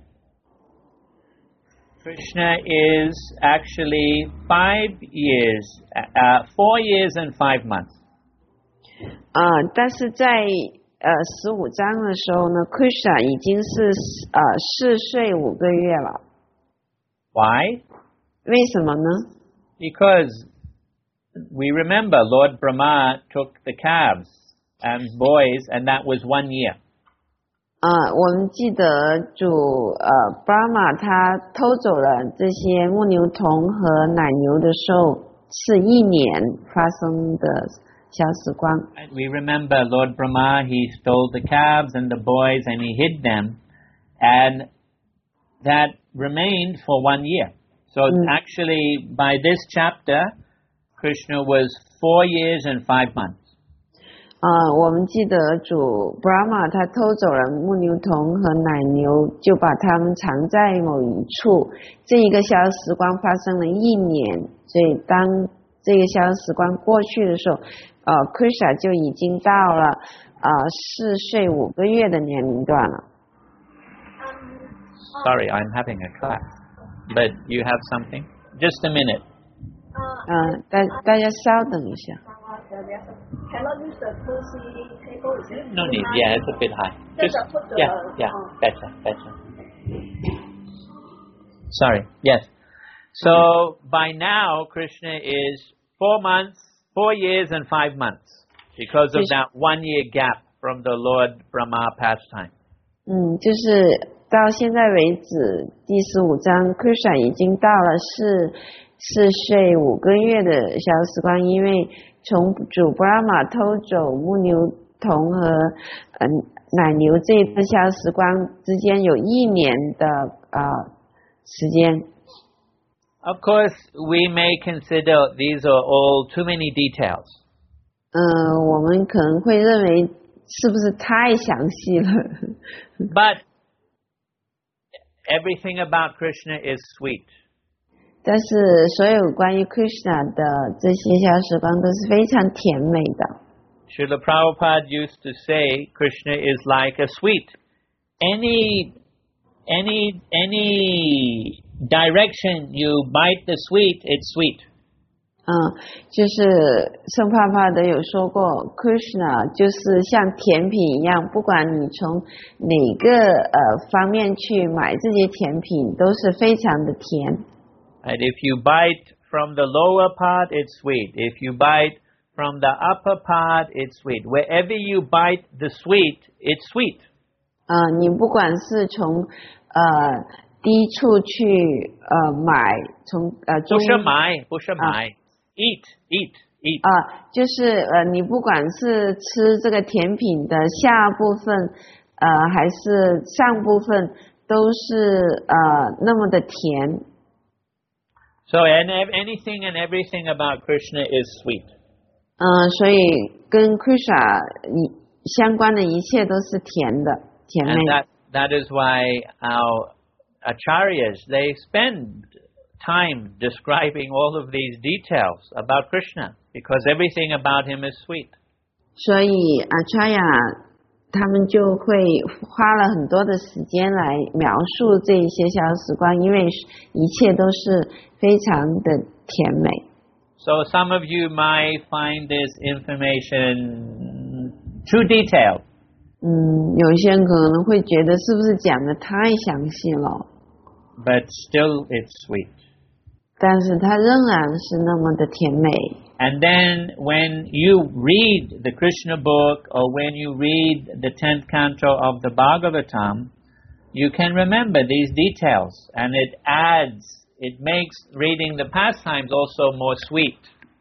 Krishna is actually five years, uh, four years and five months. 呃，但是在呃十五章的时候呢 ，Krishna 已经是呃四岁五个月了。 Why? 为什么呢？ Because we remember Lord Brahma took the calves and boys, and that was one year. 啊、呃，我们记得主呃 Brahma 他偷走了这些牧牛童和奶牛的时候，是一年发生的小时光。 And we remember Lord Brahma, he stole the calves and the boys and he hid them, and that remained for one year. So Mm. actually, by this chapter, Krishna was four years and five months. 啊、呃，我们记得主 Brahma 他偷走了牧牛童和奶牛，就把他们藏在某一处。这一个小时光发生了一年，所以当这个小时光过去的时候，呃 ，Krishna 就已经到了啊四岁五个月的年龄段了。 Sorry, I'm having a class. But you have something? Just a minute. 嗯，大大家稍等一下。 Cannot use the two C table, is it? No need. Yeah, it's a bit high. Just Just, put the- yeah, yeah, oh. better, better. Sorry, yes. So by now, Krishna is four months, four years and five months because of Yes. that one year gap from the Lord Brahma pastime. 嗯，就是到现在为止，第十五章 Krishna 已经到了四四岁五个月的小时光，因为从主 Brahma 偷走牧牛童和呃奶牛这一段小时光之间有一年的呃时间。 Of course, we may consider these are all too many details. 嗯、呃，我们可能会认为是不是太详细了？ But everything about Krishna is sweet. 但是所有关于 Krishna 的这些小时光都是非常甜美的。 Srila Prabhupada used to say Krishna is like a sweet. Any, any, any direction you bite the sweet, it's sweet. 嗯，就是圣帕帕德有说过 ，Krishna 就是像甜品一样，不管你从哪个呃方面去买这些甜品，都是非常的甜。 And if you bite from the lower part, it's sweet. If you bite from the upper part, it's sweet. Wherever you bite the sweet, it's sweet. 呃，你不管是从呃低处去呃买，从呃中不是买，不是买。Eat, eat, eat. 啊、就是呃你不管是吃这个甜品的下部分，呃还是上部分，都是呃那么的甜。 So and ev- anything and everything about Krishna is sweet. 嗯、所以跟 Krishna 一相关的一切都是甜的，甜美 And。that, that is why our acharyas, they spend time describing all of these details about Krishna because everything about him is sweet. 所以 Acharya 他们就会花了很多的时间来描述这一些小时光，因为一切都是非常的甜美。 So some of you might find this information too detailed. 嗯，有些人可能会觉得是不是讲的太详细了， But still it's sweet. 但是它仍然是那么的甜美。 And then when you read the Krishna book or when you read the tenth canto of the Bhagavatam, you can remember these details and it adds, it makes reading the pastimes also more sweet.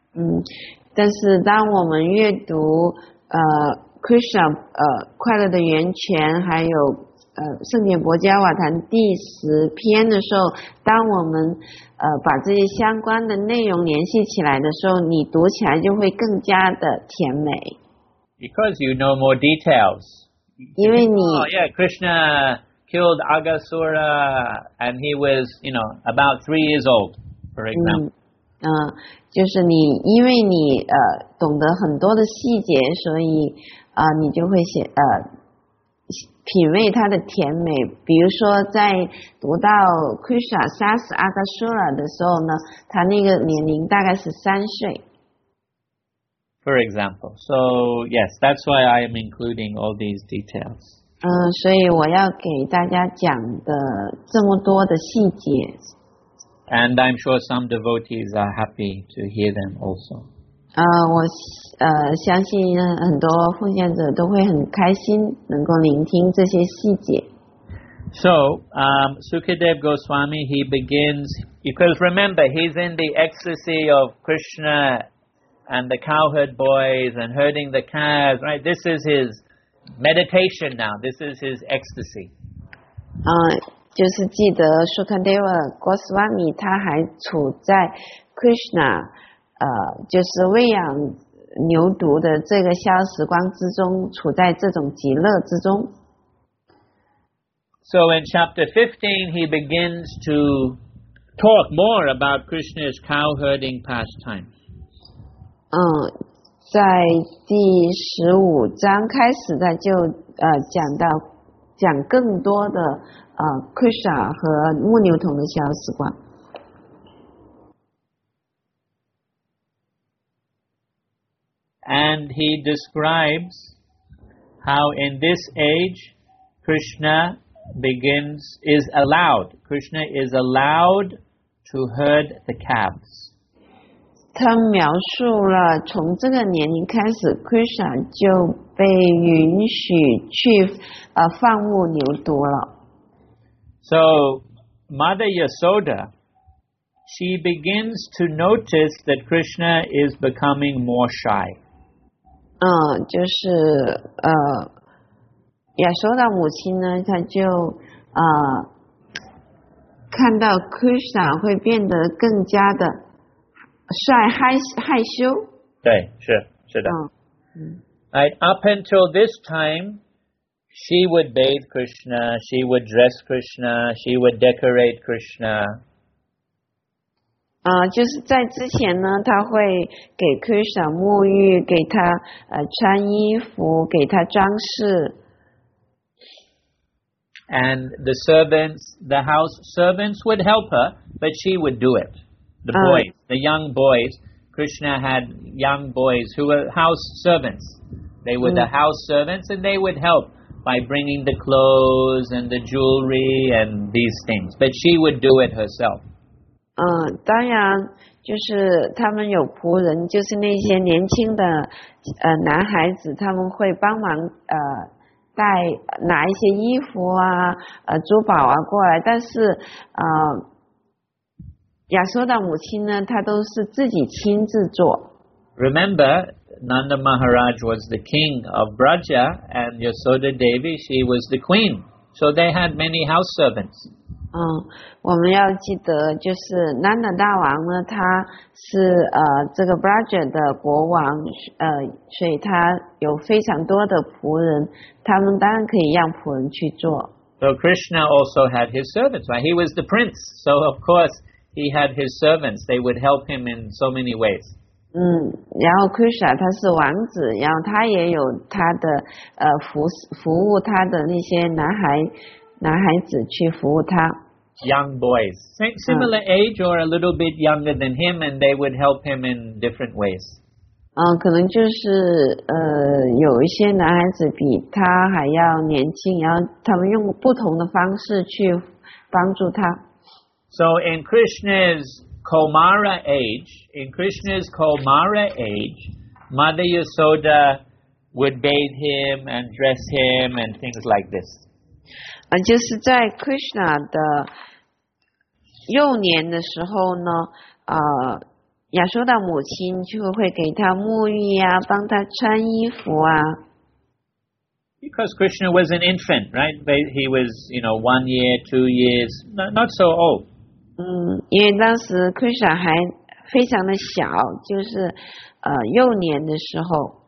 嗯，但是当我们阅读呃 Krishna 呃快乐的源泉，还有呃圣典博伽瓦坛第十篇的时候，当我们呃把这些相关的内容联系起来的时候，你读起来就会更加的甜美。 Because you know more details. 因为你 Oh yeah, Krishna killed Aghasura and he was, you know, about three years old, for example. 嗯，呃、就是你因为你呃懂得很多的细节，所以啊、呃、你就会写呃品味它的甜美。比如说在读到 Krishna 杀死阿嘎苏拉的时候呢，他那个年龄大概是三岁。 For example. So yes, that's why I am including all these details. 嗯、呃，所以我要给大家讲的这么多的细节。 And I'm sure some devotees are happy to hear them also. 呃，我呃相信很多奉献者都会很开心能够聆听这些细节。 So, um, Sukadev Goswami, he begins, because remember, he's in the ecstasy of Krishna and the cowherd boys and herding the calves, right? This is his meditation now. This is his ecstasy. 呃就是记得 Sukadeva Goswami 他还处在 Krishna 呃就是喂养牛犊的这个消时光之中，处在这种极乐之中。 So in chapter fifteen he begins to talk more about Krishna's cow herding pastime. 嗯，在第十五章开始他就呃讲到讲更多的呃 Krishna 和牧牛童的消时光。 And he describes how in this age Krishna begins, is allowed, Krishna is allowed to herd the calves. 他描述了从这个年龄开始 Krishna 就被允许去呃放牧牛犊了。 So Mother Yasoda, she begins to notice that Krishna is becoming more shy. 嗯，就是呃亚索达母亲呢，她就呃看到 Krishna 会变得更加的帅害害羞。 对，是，是的。 嗯。 Right, up until this time, she would bathe Krishna, she would dress Krishna, she would decorate Krishna. 啊、呃，就是在之前呢，他会给 Krishna 沐浴，给他呃穿衣服，给他装饰。 And the servants, the house servants would help her, but she would do it. The boys, uh, the young boys, Krishna had young boys who were house servants. They were mm. the house servants and they would help by bringing the clothes and the jewelry and these things. But she would do it herself. 嗯，当然就是他们有仆人，就是那些年轻的呃男孩子，他们会帮忙呃带拿一些衣服啊呃珠宝啊过来，但是呃亚索达母亲呢，她都是自己亲自做。 Remember, Nanda Maharaj was the king of Braja and Yasoda Devi, she was the queen. So they had many house servants. 嗯，我们要记得，就是南达大王呢，他是呃这个 Braja 的国王，呃，所以他有非常多的仆人，他们当然可以让仆人去做。 So Krishna also had his servants, right? He was the prince, so of course he had his servants. They would help him in so many ways. 嗯，然后 Krishna 他是王子，然后他也有他的呃服服务他的那些男孩。男孩子去服务他 young boys similar age or a little bit younger than him and they would help him in different ways 嗯，可能就是呃有一些男孩子比他还要年轻，然后他们用不同的方式去帮助他。 So in Krishna's Kaumara age in Krishna's Kaumara age Mother Yasoda would bathe him and dress him and things like this. 呃，就是在 Krishna 的幼年的时候呢，呃， 亚修达母亲就会给他沐浴呀、啊，帮他穿衣服啊。 Because Krishna was an infant, right? He was, you know, one year, two years, not, not so old. 嗯，因为当时 Krishna 还非常的小，就是呃幼年的时候。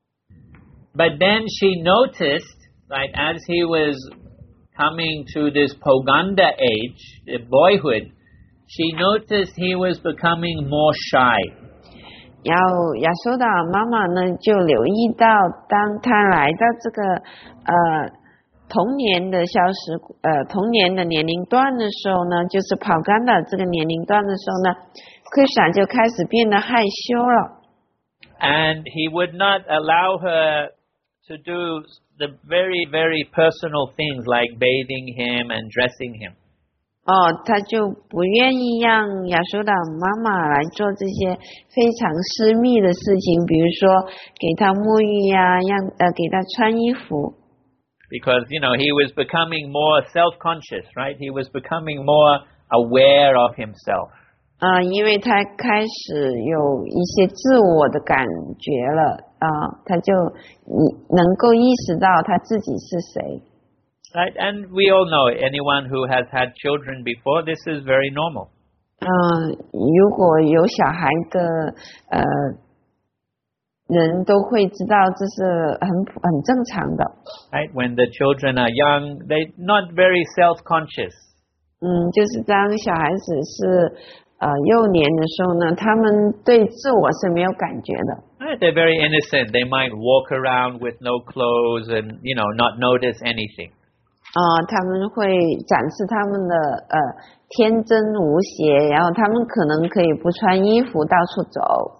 But then she noticed, right, as he was coming to this Poganda age, boyhood, she noticed he was becoming more shy. 然后亚修达妈妈呢就留意到，当他来到这个呃童年的消失呃童年的年龄段的时候呢，就是 Poganda 这个年龄段的时候呢 ，Krishna 就开始变得害羞了。 And he would not allow her to do the very, very personal things like bathing him and dressing him. 哦，他就不愿意让亚修达妈妈来做这些非常私密的事情，比如说给他沐浴呀、啊，让呃给他穿衣服。 Because, you know, he was becoming more self-conscious, right? He was becoming more aware of himself. 啊、呃，因为他开始有一些自我的感觉了啊、呃，他就能够意识到他自己是谁。 Right, and we all know anyone who has had children before, this is very normal. 嗯，如果有小孩的呃人都会知道这是很很正常的。 Right, when the children are young, they're not very self-conscious. 嗯，就是当小孩子是呃幼年的时候呢，他们对自我是没有感觉的。 Right, they're very innocent. They might walk around with no clothes and, you know, not notice anything. 啊、呃，他们会展示他们的呃天真无邪，然后他们可能可以不穿衣服到处走。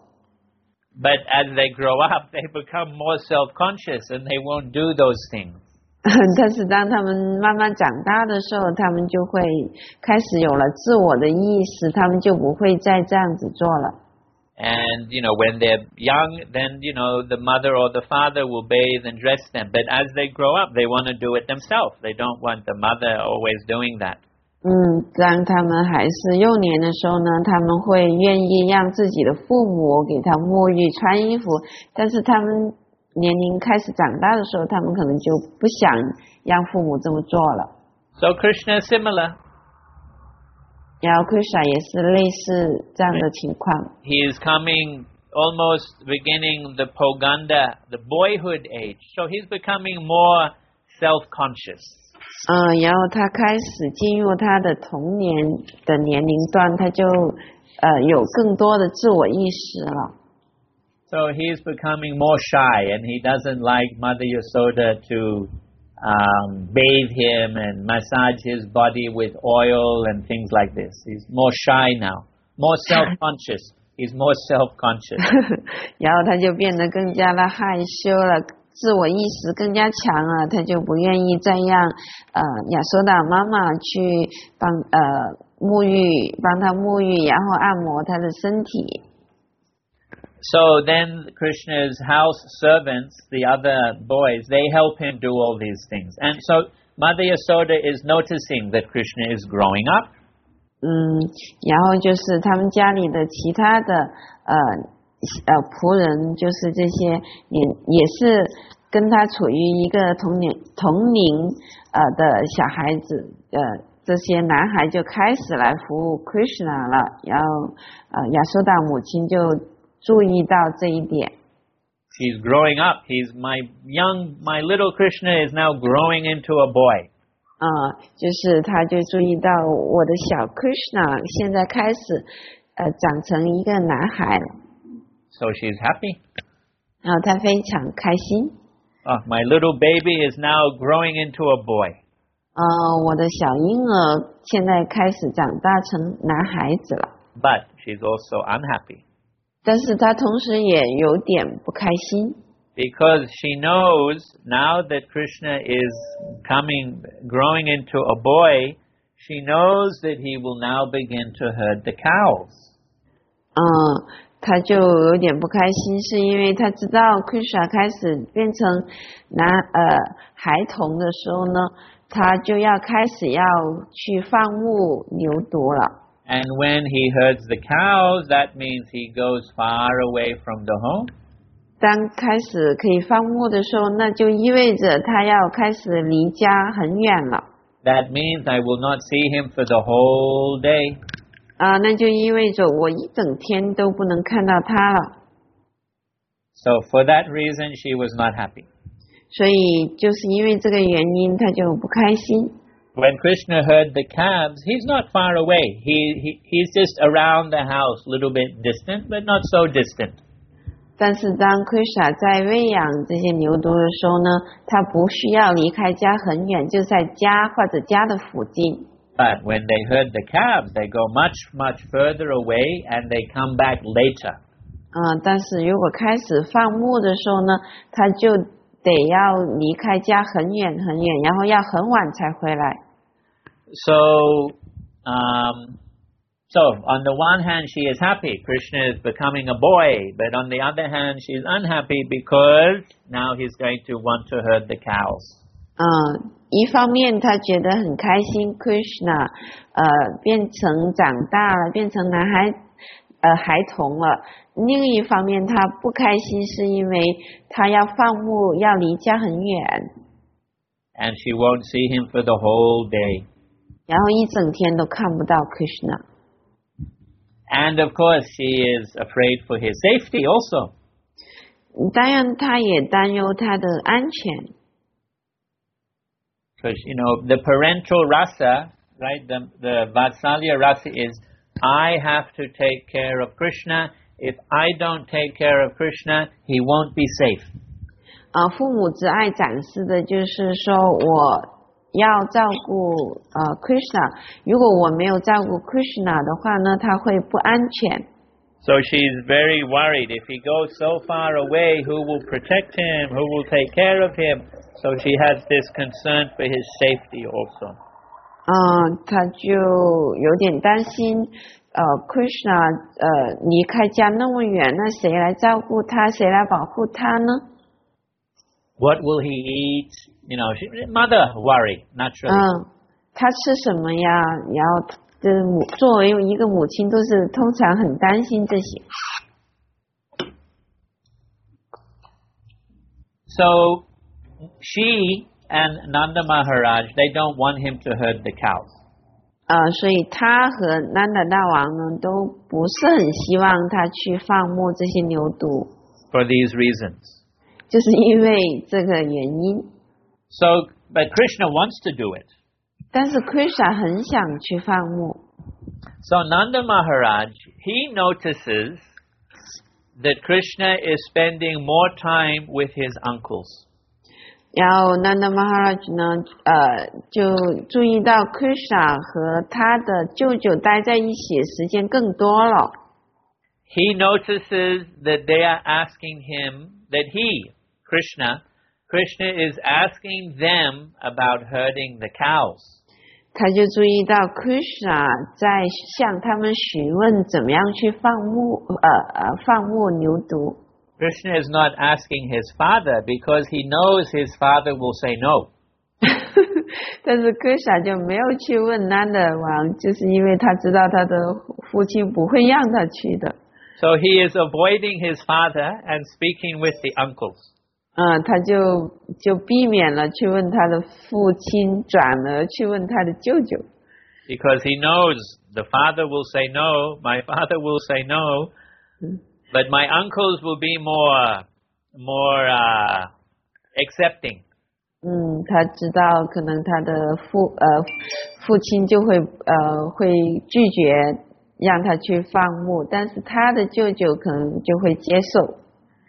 But as they grow up, they become more self-conscious and they won't do those things. 但是当他们慢慢长大的时候，他们就会开始有了自我的意识，他们就不会再这样子做了。 And, you know, when they're young, then, you know, the mother or the father will bathe and dress them. But as they grow up, they want to do it themselves. They don't want the mother always doing that. 嗯，当他们还是幼年的时候呢，他们会愿意让自己的父母给他沐浴穿衣服，但是他们年龄开始长大的时候，他们可能就不想让父母这么做了。 So Krishna is similar. 然后 Krishna 也是类似这样的情况。 He is coming almost beginning the Poganda, the boyhood age. So he's becoming more self-conscious. 嗯，然后他开始进入他的童年的年龄段，他就呃有更多的自我意识了。 So he's becoming more shy, and he doesn't like Mother Yasoda to um, bathe him and massage his body with oil and things like this. He's more shy now, more self-conscious. He's more self-conscious. 然后他就变得更加的害羞了，自我意识更加强了，他就不愿意再让呃亚索达妈妈去帮呃沐浴，帮他沐浴，然后按摩他的身体。 So then Krishna's house servants, the other boys, they help him do all these things. And so Mother Yasoda is noticing that Krishna is growing up. 嗯，然后就是他们家里的其他的呃呃仆人，就是这些也也是跟他处于一个同年同龄呃的小孩子，呃这些男孩就开始来服务 Krishna 了，然后呃亚索达母亲就注意到这一点。 He's growing up. He's my young, my little Krishna is now growing into a boy. 啊、呃，就是他就注意到我的小 Krishna 现在开始呃长成一个男孩了。 So she's happy. 然后他非常开心。 Oh, my little baby is now growing into a boy. 呃，我的小婴儿现在开始长大成男孩子了。 But she's also unhappy. 但是他同时也有点不开心。 Because she knows now that Krishna is coming, growing into a boy, she knows that he will now begin to herd the cows. 嗯，他就有点不开心，是因为他知道 Krishna 开始变成男呃孩童的时候呢，他就要开始要去放牧牛犊了。 And when he herds the cows, that means he goes far away from the home. 当开始可以放牧的时候，那就意味着他要开始离家很远了。 That means I will not see him for the whole day. 啊，那就意味着我一整天都不能看到他了。 So for that reason, she was not happy. 所以就是因为这个原因，他就不开心。 When Krishna heard the calves, he's not far away. He, he he's just around the house, a little bit distant, but not so distant. 但是当 Krishna 在喂养这些牛犊的时候呢，他不需要离开家很远，就在家或者家的附近。 But when they herd the calves, they go much, much further away and they come back later. 嗯，但是如果开始放牧的时候呢，他就得要离开家很远很远，然后要很晚才回来。 So, um, so on the one hand, she is happy. Krishna is becoming a boy. But on the other hand, she is unhappy because now he's going to want to herd the cows. 嗯，一方面他觉得很开心 ，Krishna 呃变成长大了，变成男孩呃孩童了。另一方面他不开心，是因为他要放牧，要离家很远。 And she won't see him for the whole day. 然后一整天都看不到 Krishna. And of course, she is afraid for his safety also. 当然，他也担忧他的安全。 Because, you know, the parental rasa, right, the, the Vatsalya rasa is, I have to take care of Krishna. If I don't take care of Krishna, he won't be safe. 啊，父母之爱展示的就是说，我要照顾呃 Krishna， 如果我没有照顾 Krishna 的话呢，他会不安全。 So she's very worried. If he goes so far away, who will protect him? Who will take care of him? So she has this concern for his safety also. 嗯，他就有点担心，呃 ，Krishna 呃离开家那么远，那谁来照顾他？谁来保护他呢？ What will he eat? You know, she, mother worry naturally. 嗯，他吃什么呀？然后这母作为一个母亲，都是通常很担心这些。 So she and Nanda Maharaj, they don't want him to herd the cows. 呃，所以他和南达大王呢，都不是很希望他去放牧这些牛犊。 For these reasons. 就是因为这个原因。 So, but Krishna wants to do it. 但是 Krishna 很想去放牧。 So Nanda Maharaj, he notices that Krishna is spending more time with his uncles. 然后 Nanda Maharaj 呢，呃，就注意到 Krishna 和他的舅舅待在一起时间更多了。 He notices that they are asking him, that he, Krishna, Krishna is asking them about herding the cows. 他就注意到 Krishna 在向他们询问怎么样去放牧，呃呃，放牧牛犊。 Krishna is not asking his father because he knows his father will say no. 但是 Krishna 就没有去问 Nanda 王，就是因为他知道他的父亲不会让他去的。 So he is avoiding his father and speaking with the uncles. 嗯，他就就避免了去问他的父亲，转而去问他的舅舅。 Because he knows the father will say no, my father will say no, but my uncles will be more, more uh, accepting. 嗯，他知道可能他的父呃父亲就会呃会拒绝让他去放牧，但是他的舅舅可能就会接受。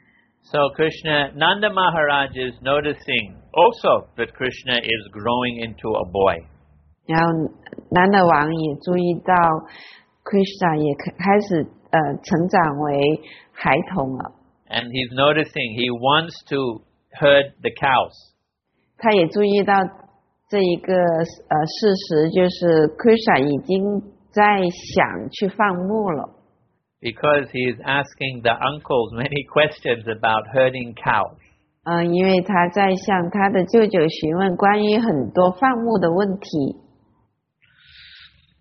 So Krishna, Nanda Maharaj is noticing also that Krishna is growing into a boy. 然后南德王也注意到 Krishna 也开始呃成长为孩童了。 And he's noticing he wants to herd the cows. 他也注意到这一个呃事实，就是 Krishna 已经在想去放牧了。 Because he is asking the uncles many questions about herding cows. 嗯、呃，因为他在向他的舅舅询问关于很多放牧的问题。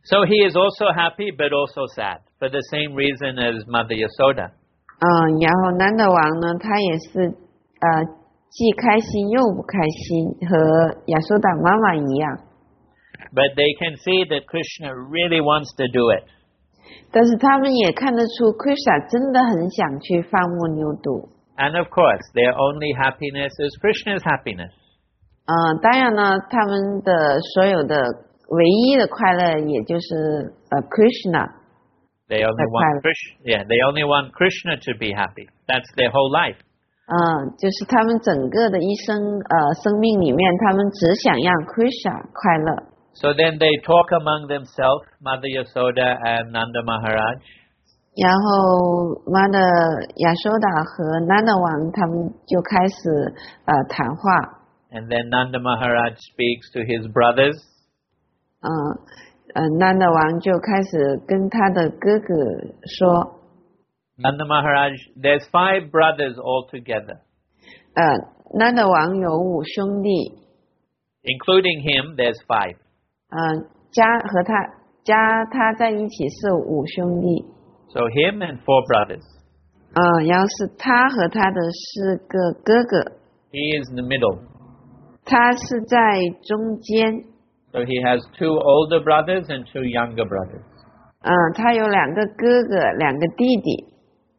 So he is also happy but also sad for the same reason as Mother Yasoda. 嗯，然后南德王呢，他也是呃既开心又不开心，和亚苏达妈妈一样。 But they can see that Krishna really wants to do it. 但是他们也看得出 Krishna 真的很想去放牧牛犊。 And of course, their only happiness is Krishna's happiness. 呃，当然呢，他们的所有的唯一的快乐，也就是呃 Krishna。 They only want Krishna, yeah, they only want Krishna to be happy. That's their whole life. 嗯，就是他们整个的一生呃生命里面，他们只想让 Krishna 快乐。 So then they talk among themselves, Mother Yasoda and Nanda Maharaj. 然后妈的亚修达和南德王他们就开始呃谈话。 And then Nanda Maharaj speaks to his brothers. 嗯呃，南德王就开始跟他的哥哥说。 Nanda Maharaj, there's five brothers altogether. 呃，南德王有五兄弟。 Including him, there's five. 嗯，加和他加他在一起是五兄弟。 So him and four brothers. 嗯，然后是他和他的四个哥哥。 He is in the middle. 他是在中间。 So he has two older brothers and two younger brothers. 嗯，他有两个哥哥，两个弟弟。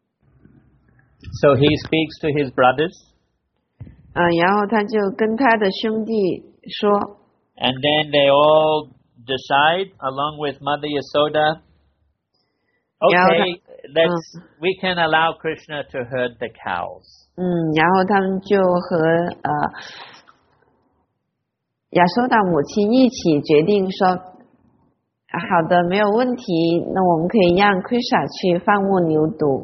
So he speaks to his brothers. 嗯，然后他就跟他的兄弟说。 And then they all decide, along with Mother Yasoda, okay, let's, we can allow Krishna to herd the cows. 嗯，然后他们就和呃亚修达母亲一起决定说，好的，没有问题，那我们可以让 Krishna 去放牧牛犊。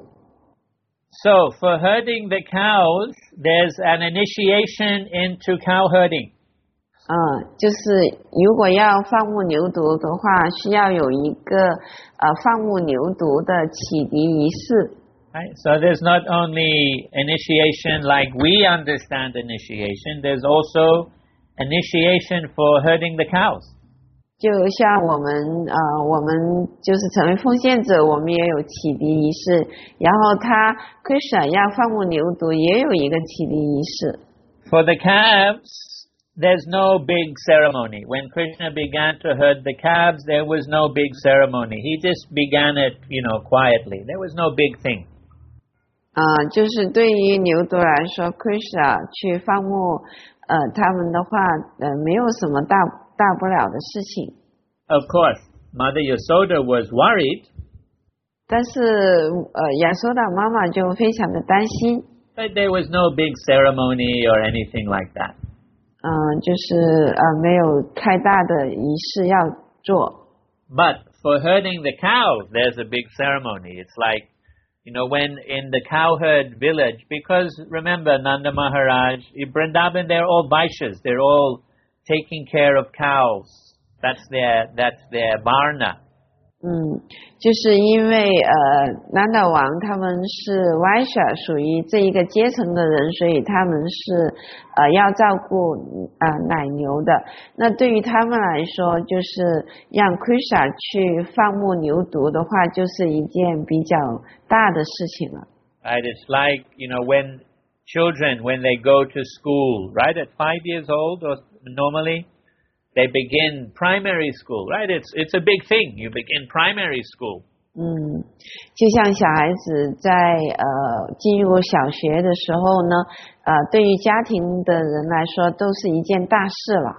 So for herding the cows, there's an initiation into cow herding. 嗯，就是如果要放牧牛犊的话，需要有一个呃放牧牛犊的启迪仪式。 Right? So there's not only initiation like we understand initiation, there's also initiation for herding the cows. 就像我们呃，我们就是成为奉献者，我们也有启迪仪式。然后他 Krishna 要放牧牛犊，也有一个启迪仪式。 For the calves, there's no big ceremony. When Krishna began to herd the calves, there was no big ceremony. He just began it, you know, quietly. There was no big thing. 啊、呃，就是对于牛犊来说 ，Krishna 去放牧呃他们的话，呃，没有什么大大不了的事情。 Of course, Mother Yasoda was worried. 但是呃，亚修达妈妈就非常的担心。 But there was no big ceremony or anything like that. 嗯、呃，就是呃没有太大的仪式要做。 But for herding the cows, there's a big ceremony. It's like, you know, when in the cowherd village, because remember Nanda Maharaj, Vrindavan, they're all Vaishyas. They're all taking care of cows. That's their, that's their varna. 嗯，就是因为呃南岛王他们是 Vaishya 属于这一个阶层的人，所以他们是呃要照顾呃奶牛的。那对于他们来说，就是让 Krishna 去放牧牛犊的话，就是一件比较大的事情了。 Right? It's like, you know, when children, when they go to school, right, at five years old or normally, they begin primary school, right? It's it's a big thing. You begin primary school. 嗯，就像小孩子在呃进入小学的时候呢，呃，对于家庭的人来说都是一件大事了。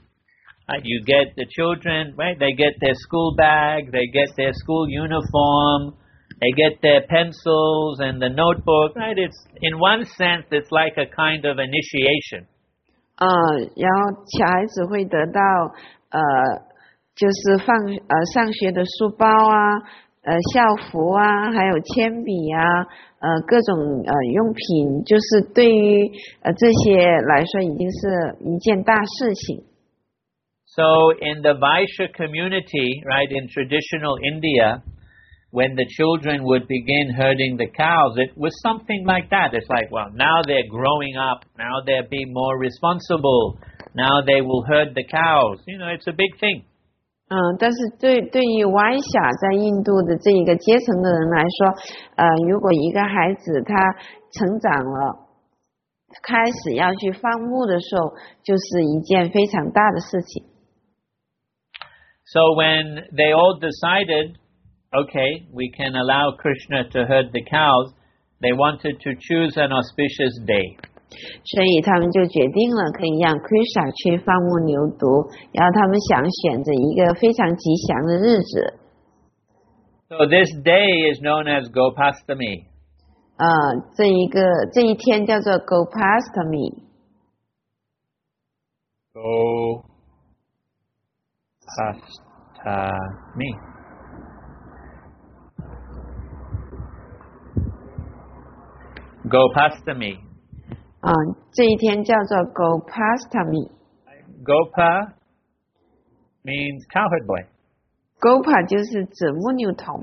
Right? You get the children, right? They get their school bag, they get their school uniform, they get their pencils and the notebook, right? It's in one sense, it's like a kind of initiation. 呃，然后小孩子会得到呃，就是放呃上学的书包啊，呃校服啊，还有铅笔啊，呃各种呃用品，就是对于呃这些来说已经是一件大事情。 So in the Vaishya community, right, in traditional India, when the children would begin herding the cows, it was something like that. It's like, well, now they're growing up, now they're being more responsible, now they will herd the cows. You know, it's a big thing. 嗯，但是对对于歪小在印度的这一个阶层的人来说，呃，如果一个孩子他成长了，开始要去放牧的时候，就是一件非常大的事情。 So when they all decided, okay, we can allow Krishna to herd the cows, they wanted to choose an auspicious day. 所以他们就决定了可以让 Krishna 去放牧牛犊，然后他们想选择一个非常吉祥的日子。 So this day is known as Gopastami. 呃，这一个这一天叫做 Gopastami。 Gopastami. Gopastami. 啊、呃，这一天叫做 Gopastami。 Gopa means cowherd boy. Gopa 就是指牧牛童。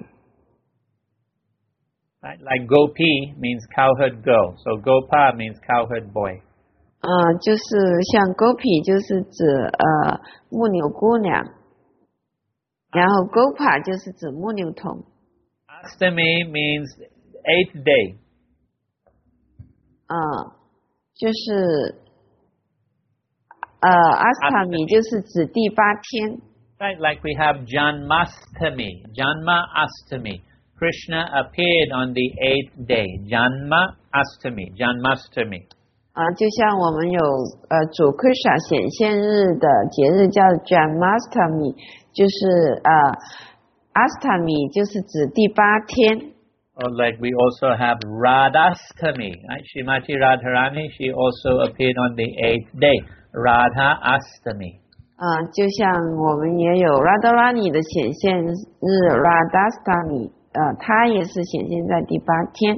Right? Like Gopi means cowherd girl. So Gopa means cowherd boy. 呃，就是像 Gopi 就是指呃牧牛姑娘，然后 Gopa 就是指牧牛童。 Astami means eighth day. 啊、呃，就是呃 Astami 就是指第八天。 Right, like we have Janmastami, Janma Astami. Krishna appeared on the eighth day. Janma Astami, Janmastami. 啊、呃，就像我们有呃主 Krishna 显现日的节日叫 Janmastami， 就是呃 Astami 就是指第八天。 Or like we also have Radhastami, right? Srimati Radharani, she also appeared on the eighth day. Radha Astami. 啊、呃，就像我们也有 Radharani 的显现日 Radhastami， 呃，它也是显现在第八天。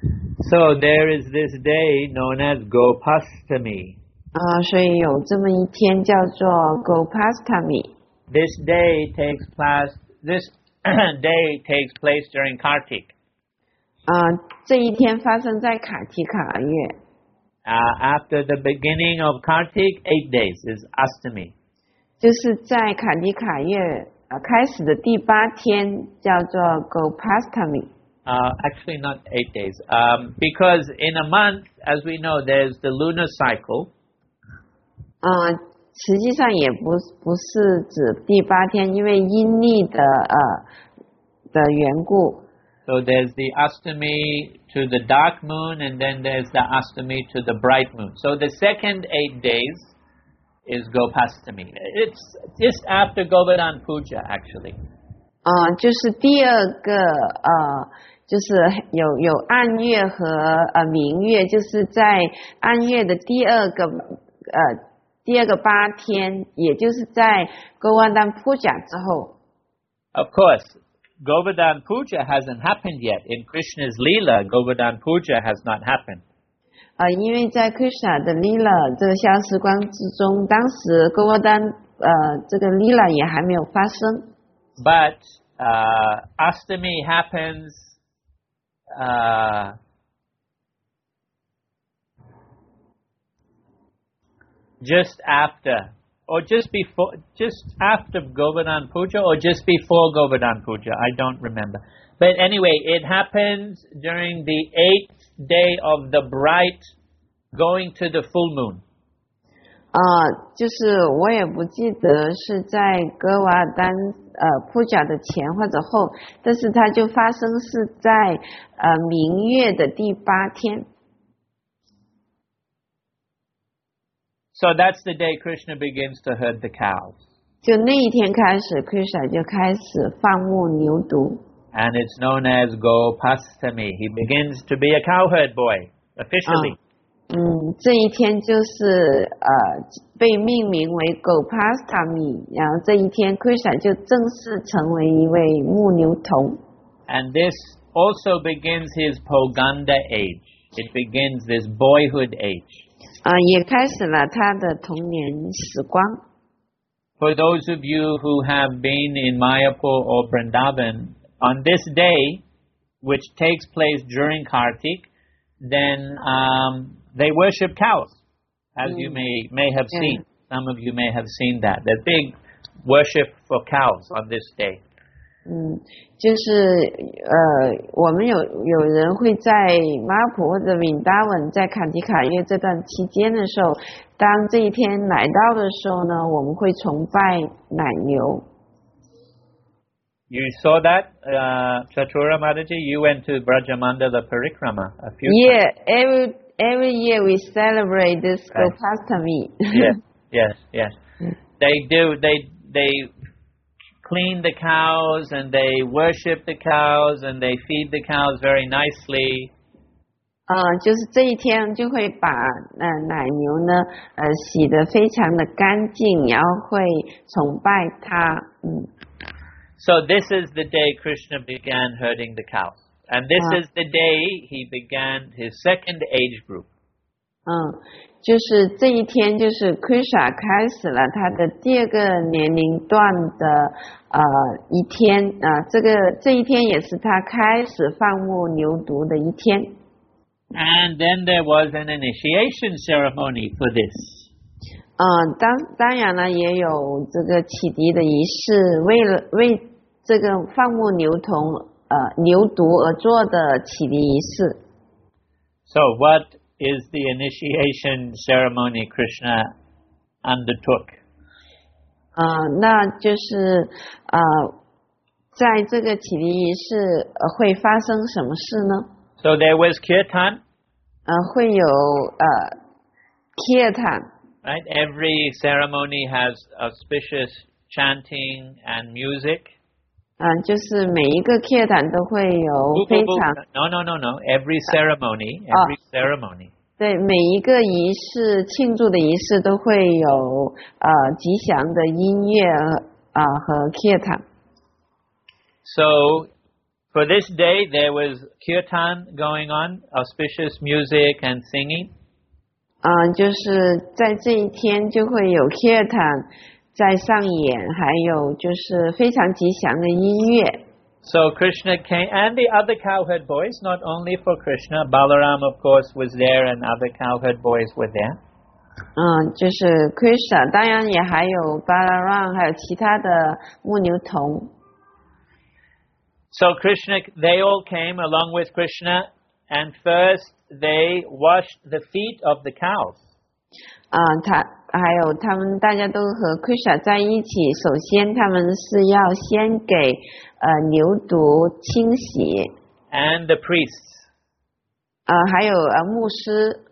So there is this day known as Gopastami. 啊、呃，所以有这么一天叫做 Gopastami。 This day takes place. This day takes place during Kartik. 啊、呃，这一天发生在卡提卡月。 Uh, after the beginning of Kartik, eight days is Astami. 就是在卡提卡月呃开始的第八天叫做 Gopastami。 Uh, actually not eight days. Um, because in a month, as we know, there's the lunar cycle. 呃，实际上也不不是指第八天，因为阴历的呃的缘故。 So there's the Astami to the dark moon, and then there's the Astami to the bright moon. So the second eight days is Gopastami. It's just after Govardhan Puja, actually. 呃，就是第二个呃，就是有有暗月和呃明月，就是在暗月的第二个呃第二个八天，也就是在 Govardhan Puja 之后。 Of course, Govardhan Puja hasn't happened yet. In Krishna's Leela, Govardhan Puja has not happened. 呃，因为在 Krishna 的 Leela 这个消时光之中，当时 Govardhan 呃这个 Leela 也还没有发生。 But uh, Astami happens uh, just after, or just before, just after Govardhan Puja, or just before Govardhan Puja. I don't remember. But anyway, it happens during the eighth day of the bright going to the full moon. 啊、呃，就是我也不记得是在格瓦丹呃普甲的前或者后，但是它就发生是在呃明月的第八天。 So that's the day Krishna begins to herd the cows. 就那一天开始 ，Krishna 就开始放牧牛犊。 And it's known as Gopastami. He begins to be a cowherd boy officially. 嗯，这一天就是呃被命名为 Gopastami， 然后这一天 Krishna 就正式成为一位牧牛童。 And this also begins his Poganda age. It begins this boyhood age. 啊、呃，也开始了他的童年时光。 For those of you who have been in Mayapur or Vrindavan, on this day, which takes place during Kartik, then um, they worship cows, as mm. you may may have seen. Yeah. Some of you may have seen that. They're big, worship for cows on this day. 嗯，就是呃，我们有有人会在马尔普或者敏达文在坎提卡月这段期间的时候，当这一天来到的时候呢，我们会崇拜奶牛。 You saw that, uh, Chatura Mataji? You went to Brajamandala Parikrama a few Yeah, times. every every year we celebrate this Right. Gopastami. Yes, yes, yes. They do. They they clean the cows and they worship the cows and they feed the cows very nicely. 呃，就是这一天就会把呃奶牛呢呃洗得非常的干净，然后会崇拜它，嗯。 So this is the day Krishna began herding the cows, and this Ah. is the day he began his second age group. 嗯，就是这一天，就是 Krishna 开始了他的第二个年龄段的呃一天啊、呃，这个这一天也是他开始放牧牛犊的一天。 And then there was an initiation ceremony for this. 嗯，当当然呢，也有这个启迪的仪式，为了为这个放牧牛童呃牛犊而做的启迪仪式。 So what is the initiation ceremony Krishna undertook? 呃，那就是呃，在这个启迪仪式呃会发生什么事呢？ So there was kirtan, 呃，会有呃 kirtan， right? Every ceremony has auspicious chanting and music. 嗯、呃，就是每一个 kirtan 都会有非常 No, no, no, no. Every ceremony, every ceremony. 对每一个仪式庆祝的仪式都会有呃吉祥的音乐啊、呃、和 kirtan。 So for this day there was kirtan going on, auspicious music and singing. 嗯、呃，就是在这一天就会有 kirtan 在上演，还有就是非常吉祥的音乐。 So Krishna came, and the other cowherd boys, not only for Krishna, Balaram of course was there and other cowherd boys were there. 嗯，就是 Krishna， 当然也还有 Balaram， 还有其他的牧牛童。 So Krishna, they all came along with Krishna, and first they washed the feet of the cows. 啊、他还有他们大家都和 Krishna 在一起，首先他们是要先给呃牛犊清洗， And the priests. 呃还有呃牧师，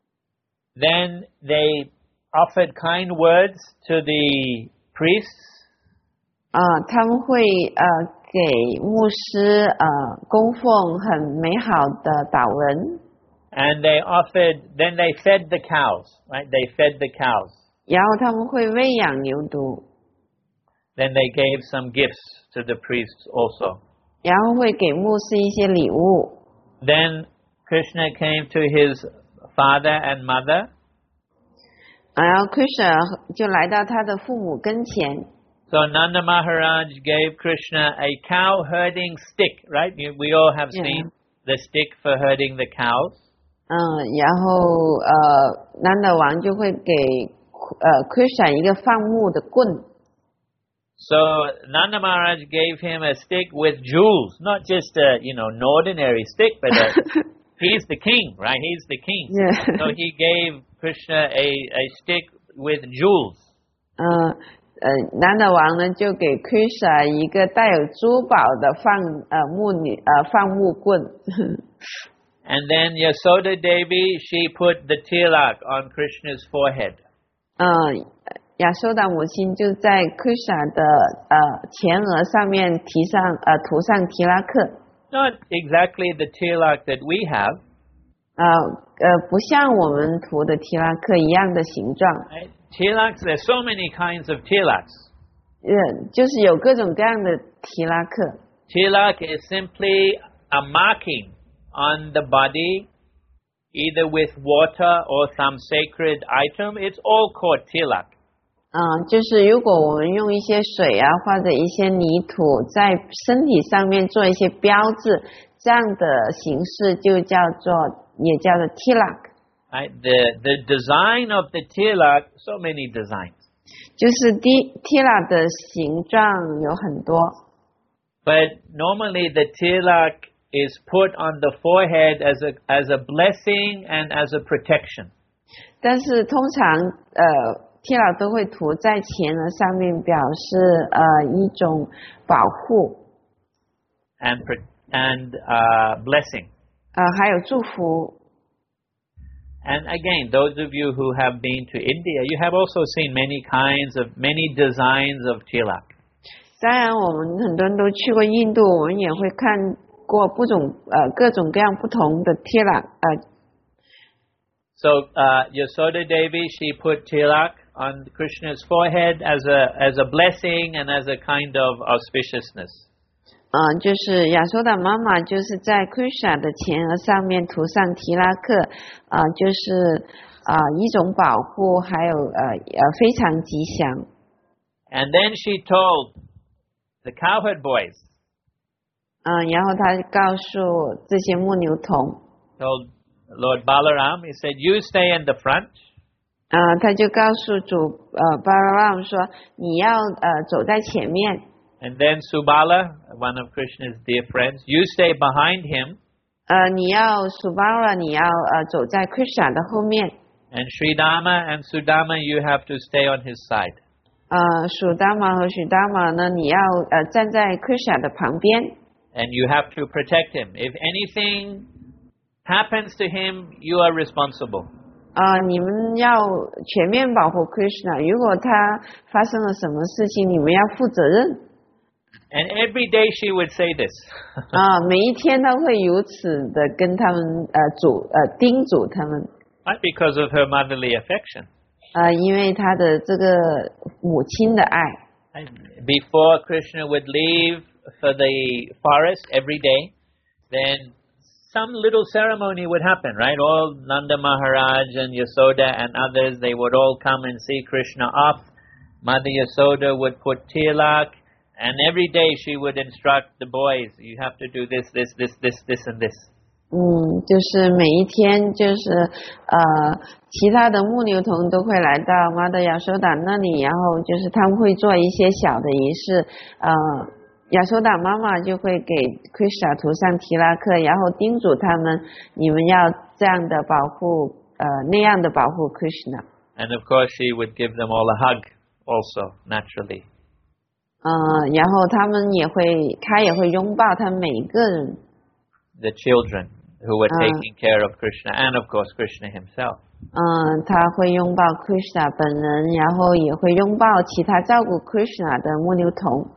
Then they offered kind words to the priests, 啊、他们会呃给牧师呃供奉很美好的祷文， and they offered, then they fed the cows, right? They fed the cows. 然后他们会喂养牛犊， Then they gave some gifts to the priests also. 然后会给牧师一些礼物。 Then Krishna came to his father and mother. 然后 Krishna 就来到他的父母跟前。 So Nanda Maharaj gave Krishna a cow herding stick, right? You- We all have Yeah. seen the stick for herding the cows. 嗯，然后呃，南德王就会给呃 Krishna 一个放牧的棍。 So Nanda Maharaj gave him a stick with jewels, not just a, you know, an ordinary stick, but a, he's the king, right? He's the king. Yeah. So he gave Krishna a, a stick with jewels. 嗯呃，南德王呢就给 Krishna 一个带有珠宝的放呃牧女呃放牧棍。 And then Yasoda Devi, she put the tilak on Krishna's forehead. 嗯，亚修达母亲就在 Krishna 的呃前额上面提上呃涂上提拉克。 Not exactly the tilak that we have. 呃呃，不像我们涂的提拉克一样的形状。 Right? Tilaks, there's so many kinds of tilaks. 嗯，就是有各种各样的提拉克。 Tilak is simply a marking on the body, either with water or some sacred item. It's all called tilak. 嗯，就是如果我们用一些水啊，或者一些泥土在身体上面做一些标志，这样的形式就叫做，也叫做 tilak。 Right? The, the design of the tilak, so many designs. 就是提 tilak 的形状有很多。 But normally the tilak is put on the forehead as a as a blessing and as a protection. 但是通常呃 tilak 都会涂在前额上面，表示呃一种保护 and and uh, blessing. 呃还有祝福。 And again, those of you who have been to India, you have also seen many kinds of, many designs of tilak. 当然我们很多人都去过印度，我们也会看过不种呃各种各样不同的 tilak 呃 So uh, Yasoda Devi, she put tilak on Krishna's forehead as a as a blessing and as a kind of auspiciousness. 呃就是亚索达妈妈就是在 Krishna 的前额上面涂上提拉克，呃就是呃一种保护，还有呃呃非常吉祥。 And then she told the cowherd boys, 嗯，然后他告诉这些牧牛童， told Lord Balaram, he said, you stay in the front, 呃，他就告诉主呃巴拉拉说，你要呃走在前面， and then Subala, one of Krishna's dear friends, you stay behind him, 呃，你要苏巴拉，你要呃走在 Krishna 的后面， and Sridama and Sudama, you have to stay on his side. 呃，属达玛和许达玛呢，你要呃站在 Krishna 的旁边， And you have to protect him. If anything happens to him, you are responsible. 呃，你们要全面保护 Krishna， 如果他发生了什么事情，你们要负责任。 And every day she would say this. 啊，每一天他会如此的跟他们呃嘱呃叮嘱他们， Not because of her motherly affection. 呃，因为他的这个母亲的爱。 And before Krishna would leave for the forest every day, then some little ceremony would happen, right? All Nanda Maharaj and Yasoda and others, they would all come and see Krishna off. Mother Yasoda would put tilak, and every day she would instruct the boys, you have to do this, this, this, this, this, and this. 嗯，就是每一天，就是呃，其他的牧牛童都会来到妈的亚索达那里，然后就是他们会做一些小的仪式，呃，亚索达妈妈就会给 Krishna 涂上提拉克，然后叮嘱他们，你们要这样的保护，呃，那样的保护 Krishna。 And of course she would give them all a hug also, naturally. 呃，然后他们也会，他也会拥抱他们每一个人。 The children who were Uh. taking care of Krishna, and of course Krishna himself. 嗯，他会拥抱 Krishna 本人，然后也会拥抱其他照顾 Krishna 的牧牛童。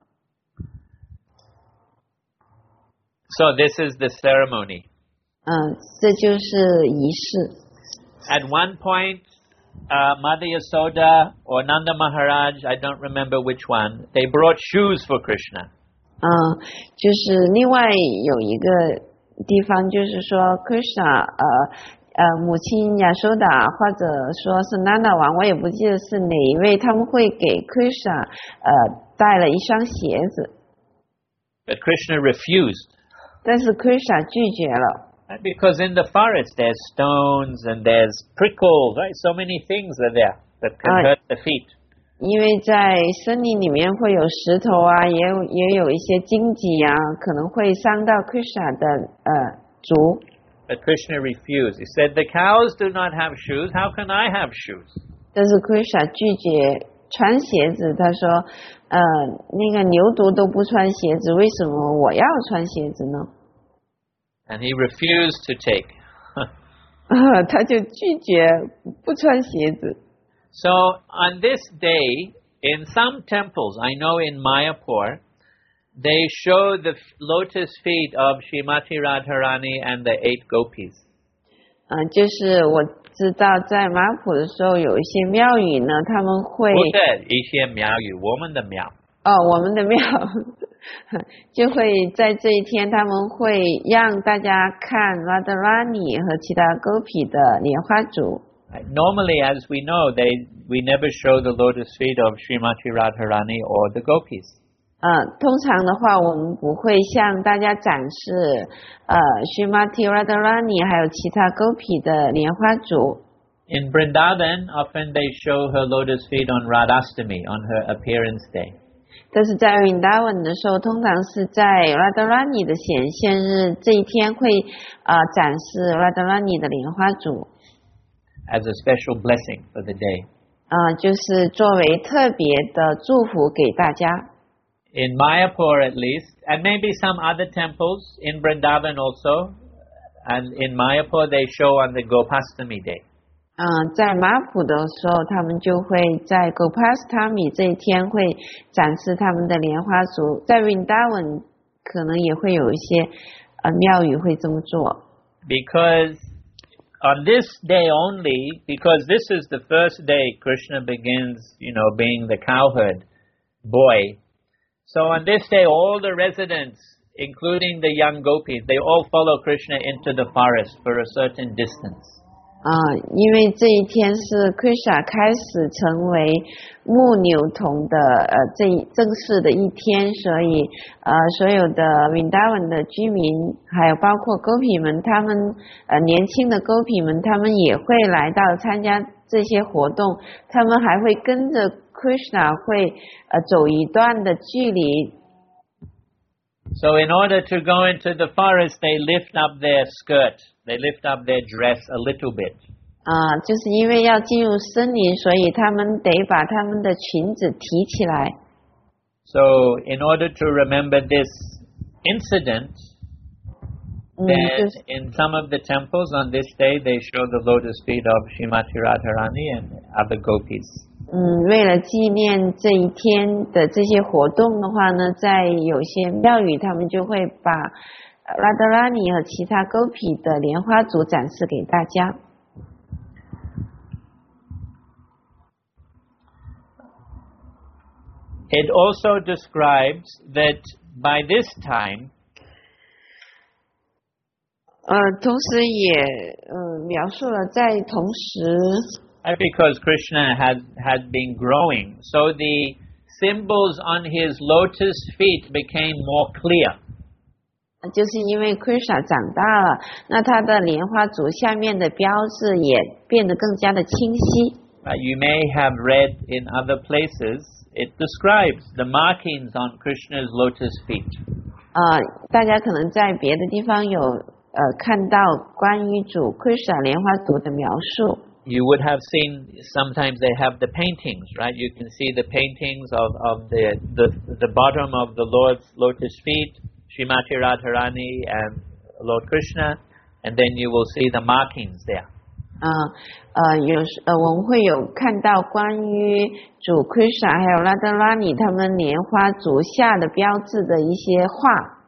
So this is the ceremony. 嗯，这就是仪式。 At one point, uh, Mother Yasoda or Nanda Maharaj, I don't remember which one, they brought shoes for Krishna. 嗯，就是另外有一个地方，就是说 Krishna 呃呃母亲亚索达或者说是 Nanda 王，我也不记得是哪一位，他们会给 Krishna 呃带了一双鞋子， But Krishna refused. 但是 Krishna 拒绝了。 Right? Because in the forest there's stones and there's prickles, right? So many things are there that can Right. hurt the feet. 因为在森林里面会有石头啊，也有也有一些荆棘啊，可能会伤到 Krishna 的呃足。 But Krishna refused. He said, the cows do not have shoes. How can I have shoes? 但是 Krishna 拒绝穿鞋子，他说，呃，那个牛犊都不穿鞋子，为什么我要穿鞋子呢？ And he refused to take. 他就拒绝不穿鞋子。 So on this day, in some temples, I know in Mayapur, they show the lotus feet of Srimati Radharani and the eight gopis. 嗯、呃，就是我知道在马普的时候，有一些庙宇呢，他们会不是一些庙宇，我们的庙。 哦，我们的庙就会在这一天，他们会让大家看 Radharani 和其他 Gopi 的莲花足。 Normally, as we know, they we never show the lotus feet of Srimati Radharani or the gopis. 呃，通常的话，我们不会向大家展示呃 Srimati Radharani 还有其他 Gopi 的莲花足。 In Vrindavan, often they show her lotus feet on Radhastami, on her appearance day. 但是在 Vrindavan 的时候，通常是在 Radharani 的显现日这一天会啊、呃、展示 Radharani 的莲花组 as a special blessing for the day. 啊、呃，就是作为特别的祝福给大家。 In Mayapur at least, and maybe some other temples in Vrindavan also, and in Mayapur they show on the Gopastami day. 嗯、呃，在马普的时候，他们就会在 Gopastami 这一天会展示他们的莲花组。在 Vrindavan 可能也会有一些呃庙宇会这么做。 Because on this day only, because this is the first day Krishna begins, you know, being the cowherd boy. So on this day, all the residents, including the young gopis, they all follow Krishna into the forest for a certain distance. 啊、呃，因为这一天是 Krishna 开始成为牧牛童的呃这一正式的一天，所以呃所有的 Vrindavan 的居民，还有包括 Gopi 们，他们呃年轻的 Gopi 们，他们也会来到参加这些活动，他们还会跟着 Krishna 会呃走一段的距离。 So in order to go into the forest, they lift up their skirt, they lift up their dress a little bit. 啊、呃，就是因为要进入森林，所以他们得把他们的裙子提起来。 So in order to remember this incident, then in some of the temples on this day, they show the lotus feet of Srimati Radharani and other gopis. 嗯，为了纪念这一天的这些活动的话呢，在有些庙宇，他们就会把 Radharani 和其他 Gopi 的莲花组展示给大家。 It also describes that by this time, 呃，同时也呃描述了在同时。 because Krishna has had been growing, so the symbols on his lotus feet became more clear. 就是因为 Krishna 长大了，那他的莲花组下面的标志也变得更加的清晰。 Uh, you may have read in other places, it describes the markings on Krishna's lotus feet. 呃，大家可能在别的地方有呃看到关于主 Krishna 莲花组的描述。 You would have seen sometimes they have the paintings, right? You can see the paintings of, of the, the the bottom of the Lord's lotus feet, Srimati Radharani and Lord Krishna, and then you will see the markings there. 啊呃有呃我们会有看到关于主 Krishna 还有 Radharani 他们莲花足下的标志的一些画。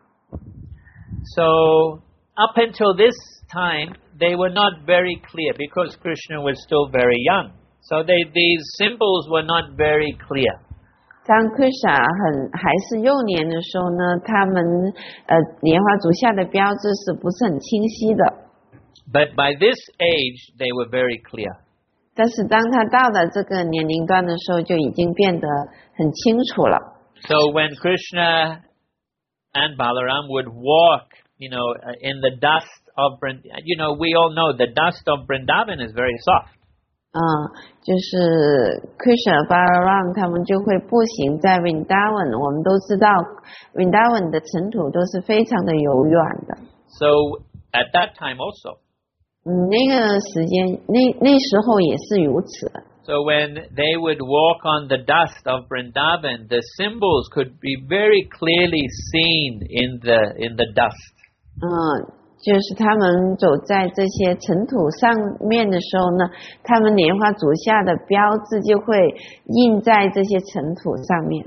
So up until this time, they were not very clear because Krishna was still very young. So they, these symbols were not very clear. 当 Krishna 很还是幼年的时候呢，他们呃莲花足下的标志是不是很清晰的？ But by this age, they were very clear. 但是当他到了这个年龄段的时候，就已经变得很清楚了。 So when Krishna and Balaram would walk, you know, in the dust of Vrindavan, you know, we all know the dust of Vrindavan is very soft. 啊、嗯，就是 Krishna Balaram 他们就会步行在 Vrindavan， 我们都知道 Vrindavan 的尘土都是非常的柔软的。 So at that time also. 嗯，那个时间那那时候也是如此。 So when they would walk on the dust of Vrindavan, the symbols could be very clearly seen in the in the dust. 嗯，就是他们走在这些尘土上面的时候呢，他们莲花足下的标志就会印在这些尘土上面。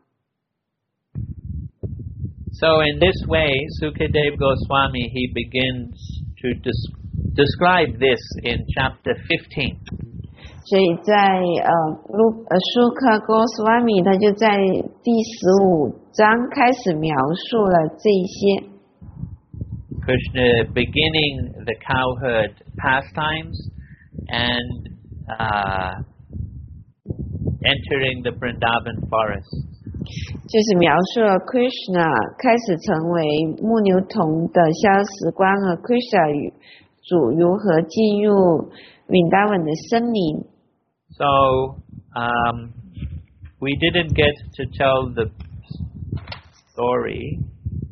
So in this way, Sukadeva Goswami, he begins to des- describe this in chapter fifteen. 所以在呃卢呃苏克 Goswami 他就在第十五章开始描述了这一些。 Krishna beginning the cowherd pastimes and uh, entering the Vrindavan forest. 就是描述了 Krishna 开始成为牧牛童的消时光和 Krishna 与主如何进入敏达文的森林。 So um, we didn't get to tell the story.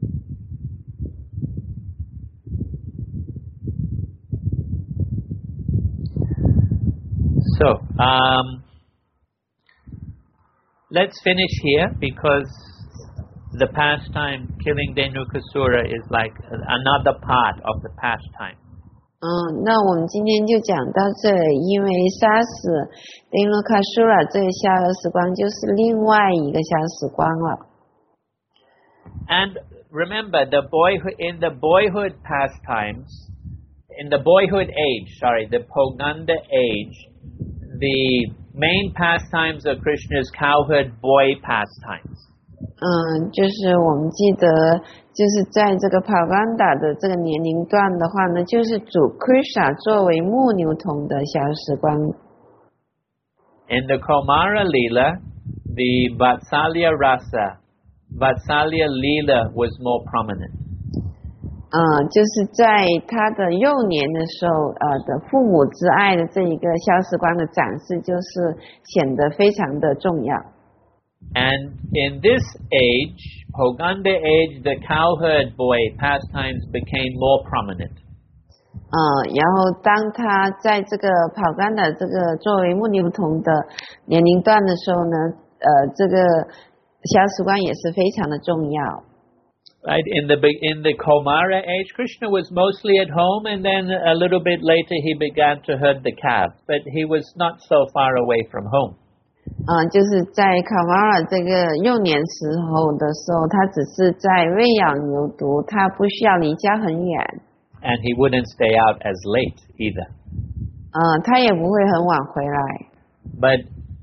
So um, let's finish here because the pastime killing Dhenukasura is like another part of the pastime. 嗯，那我们今天就讲到这里，因为杀死 Dhenukasura 这个逍遥时光就是另外一个逍遥时光了。 And remember, the boyhood in the boyhood pastimes, in the boyhood age, sorry, the Poganda age, the main pastimes of Krishna's cowherd boy pastimes. 嗯，就是我们记得，就是在这个 Poganda 的这个年龄段的话呢，就是主 Krishna 作为牧牛童的逍遥时光。 In the Komara Leela, the Vatsalya Rasa, Vatsalya Leela was more prominent. 嗯，就是在他的幼年的时候，呃的父母之爱的这一个逍遥时光的展示，就是显得非常的重要。 And in this age, Poganda age, the cowherd boy pastimes became more prominent. 嗯，然后当他在这个跑干的这个作为牧牛童的年龄段的时候呢，呃，这个逍遥时光也是非常的重要。 Right, in the in the Komara age, Krishna was mostly at home, and then a little bit later he began to herd the calves, but he was not so far away from home. 嗯，就是在卡瓦尔这个幼年时候的时候，他只是在喂养牛犊，他不需要离家很远。 And he wouldn't stay out as late either. 嗯，他也不会很晚回来。 But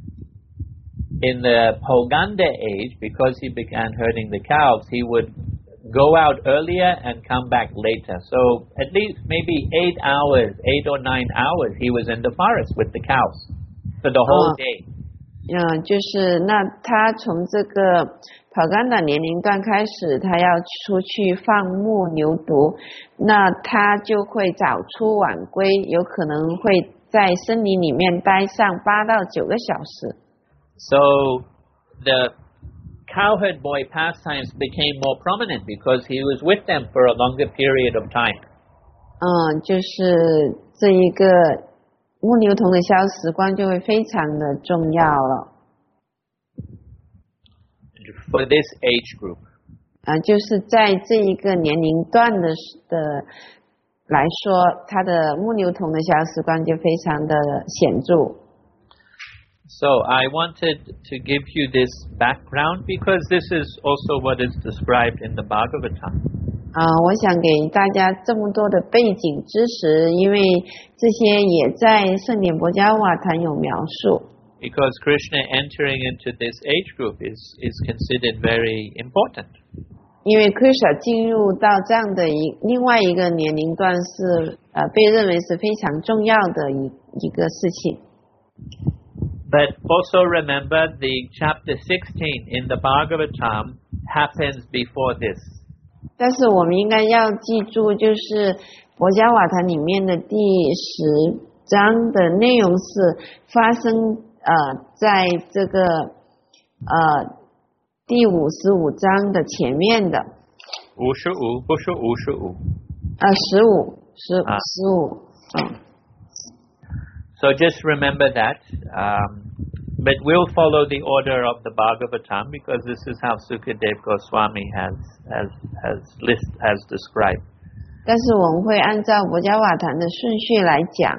in the Poganda age, because he began herding the cows, he would go out earlier and come back later. So at least maybe eight hours, eight or nine hours, he was in the forest with the cows for the whole day. 嗯，就是那他从这个跑干的年龄段开始，他要出去放牧牛犊，那他就会早出晚归，有可能会在森林里面待上八到九个小时。 So the cowherd boy pastimes became more prominent because he was with them for a longer period of time. 嗯，就是这一个牧牛童的逍遥时光就会非常的重要了。 For this age group. 啊，就是在这一个年龄段的的来说，他的牧牛童的逍遥时光就非常的显著。 So I wanted to give you this background because this is also what is described in the Bhagavatam. 啊，我想给大家这么多的背景知识，因为这些也在圣典博伽瓦坛有描述。 Because Krishna entering into this age group is is considered very important. 因为 Krishna 进入到这样的一另外一个年龄段是呃被认为是非常重要的一一个事情。 But also remember the chapter sixteen in the Bhagavatam happens before this. 但是我们应该要记住，就是博伽瓦坛里面的第十章的内容是发生呃在这个呃第五十五章的前面的。 五十五，不是五十五。 呃，十五，十啊十五。嗯。 So just remember that, um, but we'll follow the order of the Bhagavatam because this is how Sukadev Goswami has has has list has described. 但是我们会按照博伽瓦坛的顺序来讲。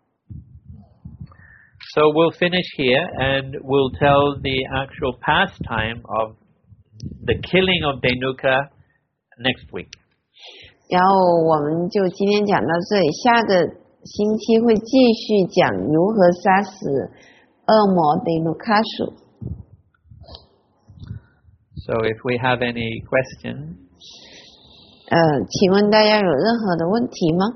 So we'll finish here and we'll tell the actual pastime of the killing of Dhenuka next week. 然后我们就今天讲到这里，下个星期会继续讲如何杀死恶魔Dhenukasura。 So if we have any questions, 呃，请问大家有任何的问题吗？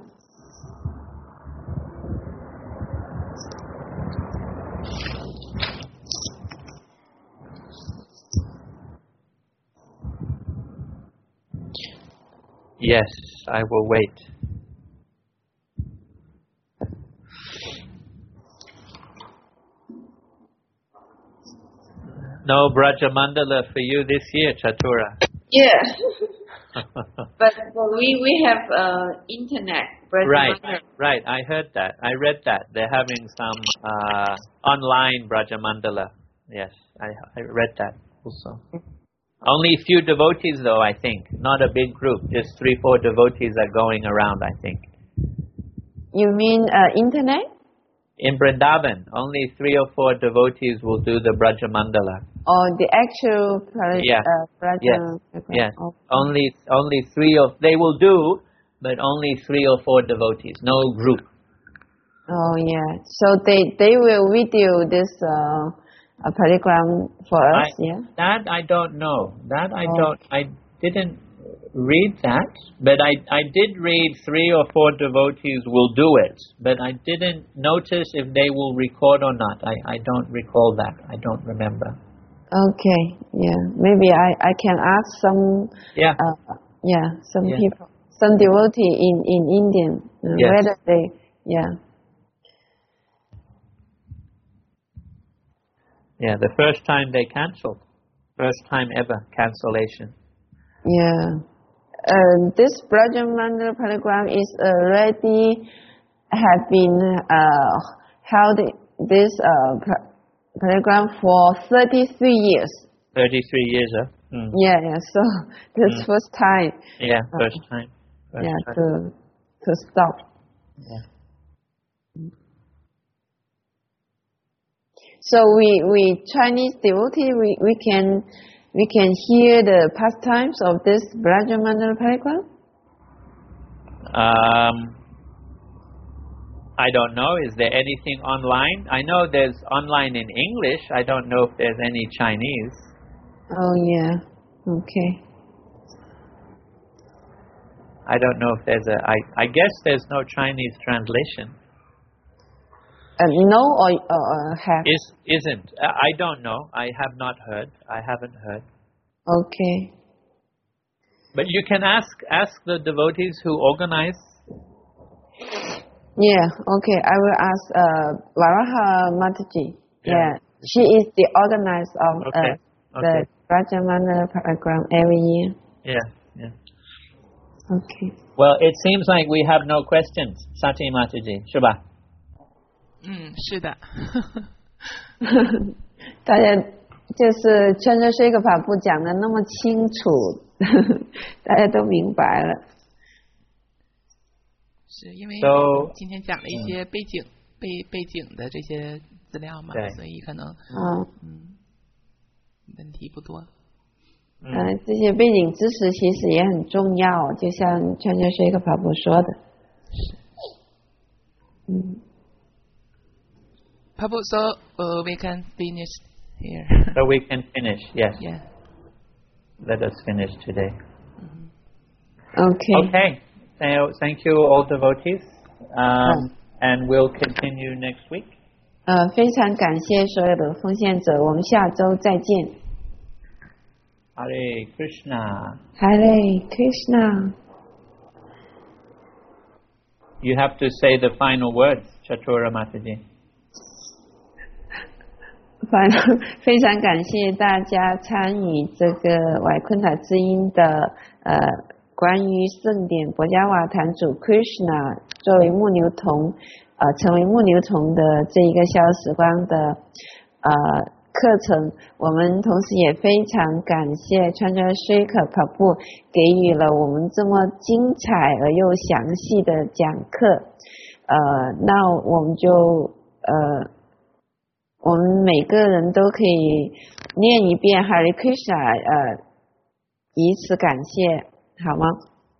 yes, I will wait. No Brajamandala for you this year, Chatura. Yeah. but, but we we have uh, internet. Right, right. I heard that. I read that. They're having some uh, online Brajamandala. Yes, I, I read that also. Only few devotees though, I think. Not a big group. Just three, four devotees are going around, I think. You mean uh, internet? In Vrindavan, only three or four devotees will do the Brajamandala. Or the actual pra- yeah. uh, Braja? Yes. Yes. Oh. Only only three of they will do, but only three or four devotees, no group. Oh yeah. So they they will video this uh, a parigram for us, I, yeah. That I don't know. That I oh. don't. I didn't read that, but I I did read three or four devotees will do it, but I didn't notice if they will record or not. I I don't recall that. I don't remember. Okay. Yeah. Maybe I I can ask some. Yeah. Uh, yeah. Some yeah. people, some devotee in in Indian, uh, yes. whether they yeah. Yeah, the first time they cancelled. First time ever, cancellation. Yeah. Uh, this Brajamandala parigram is already have been uh, held this uh, parigram for thirty-three years. thirty-three years, huh? Mm. Yeah, yeah. So this Mm. first time. Yeah, first time. First yeah, time. to to stop. Yeah. So we, we Chinese devotee, we, we can we can hear the pastimes of this Brajamandala parigram? Um, I don't know. Is there anything online? I know there's online in English. I don't know if there's any Chinese. Oh yeah. Okay. I don't know if there's a. I I guess there's no Chinese translation. Uh, no or, or have? Is isn't? I don't know. I have not heard. I haven't heard. Okay. But you can ask ask the devotees who organize. Yeah. Okay. I will ask uh, Varaha Mataji. Yeah. Yeah. She is the organizer of Okay. uh, the Okay. Brajamandala program every year. Yeah. Yeah. Okay. Well, it seems like we have no questions, Sati Mataji. Shubha. 嗯，是的。 大家就是圈圈水个法部讲的那么清楚，大家都明白了。 是因为 So, 今天讲了一些背景、背背景的这些资料嘛， 对所以可能嗯嗯问题不多。 嗯，这些背景知识其实也很重要，就像圈圈水个法部说的。嗯。 Prabhu, so uh, we can finish here. So we can finish. Yes. Yeah. Let us finish today. Okay. Okay. So, thank you all devotees, um, and we'll continue next week. 呃，非常感谢所有的奉献者，我们下周再见。 Hare Krishna. Hare Krishna. You have to say the final words, Chatura Mataji. 反正非常感谢大家参与这个瓦昆塔之音的呃关于圣典博伽瓦坛主 Krishna 作为木牛童呃成为木牛童的这一个逍遥时光的呃课程，我们同时也非常感谢川川水可帕布给予了我们这么精彩而又详细的讲课，呃那我们就呃我们每个人都可以念一遍 Hare Krishna， 呃，以此感谢，好吗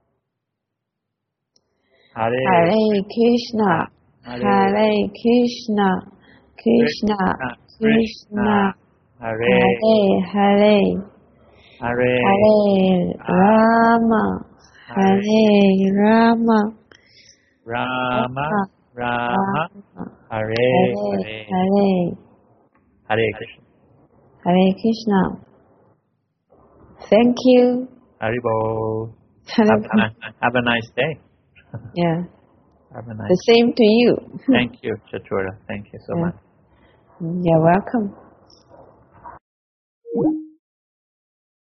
Hare, ？Hare Krishna, Hare Krishna, Krishna Krishna, Hare, Hare Hare, Hare Rama, Hare Rama, Rama, Rama, Hare, Hare Hare, Hare. Hare Krishna. Hare Krishna. Thank you. Haribol. Hare Have, a ni- have a nice day. Yeah. Have a nice The same to you. Thank you, Chatura. Thank you so Yeah. much. You're welcome.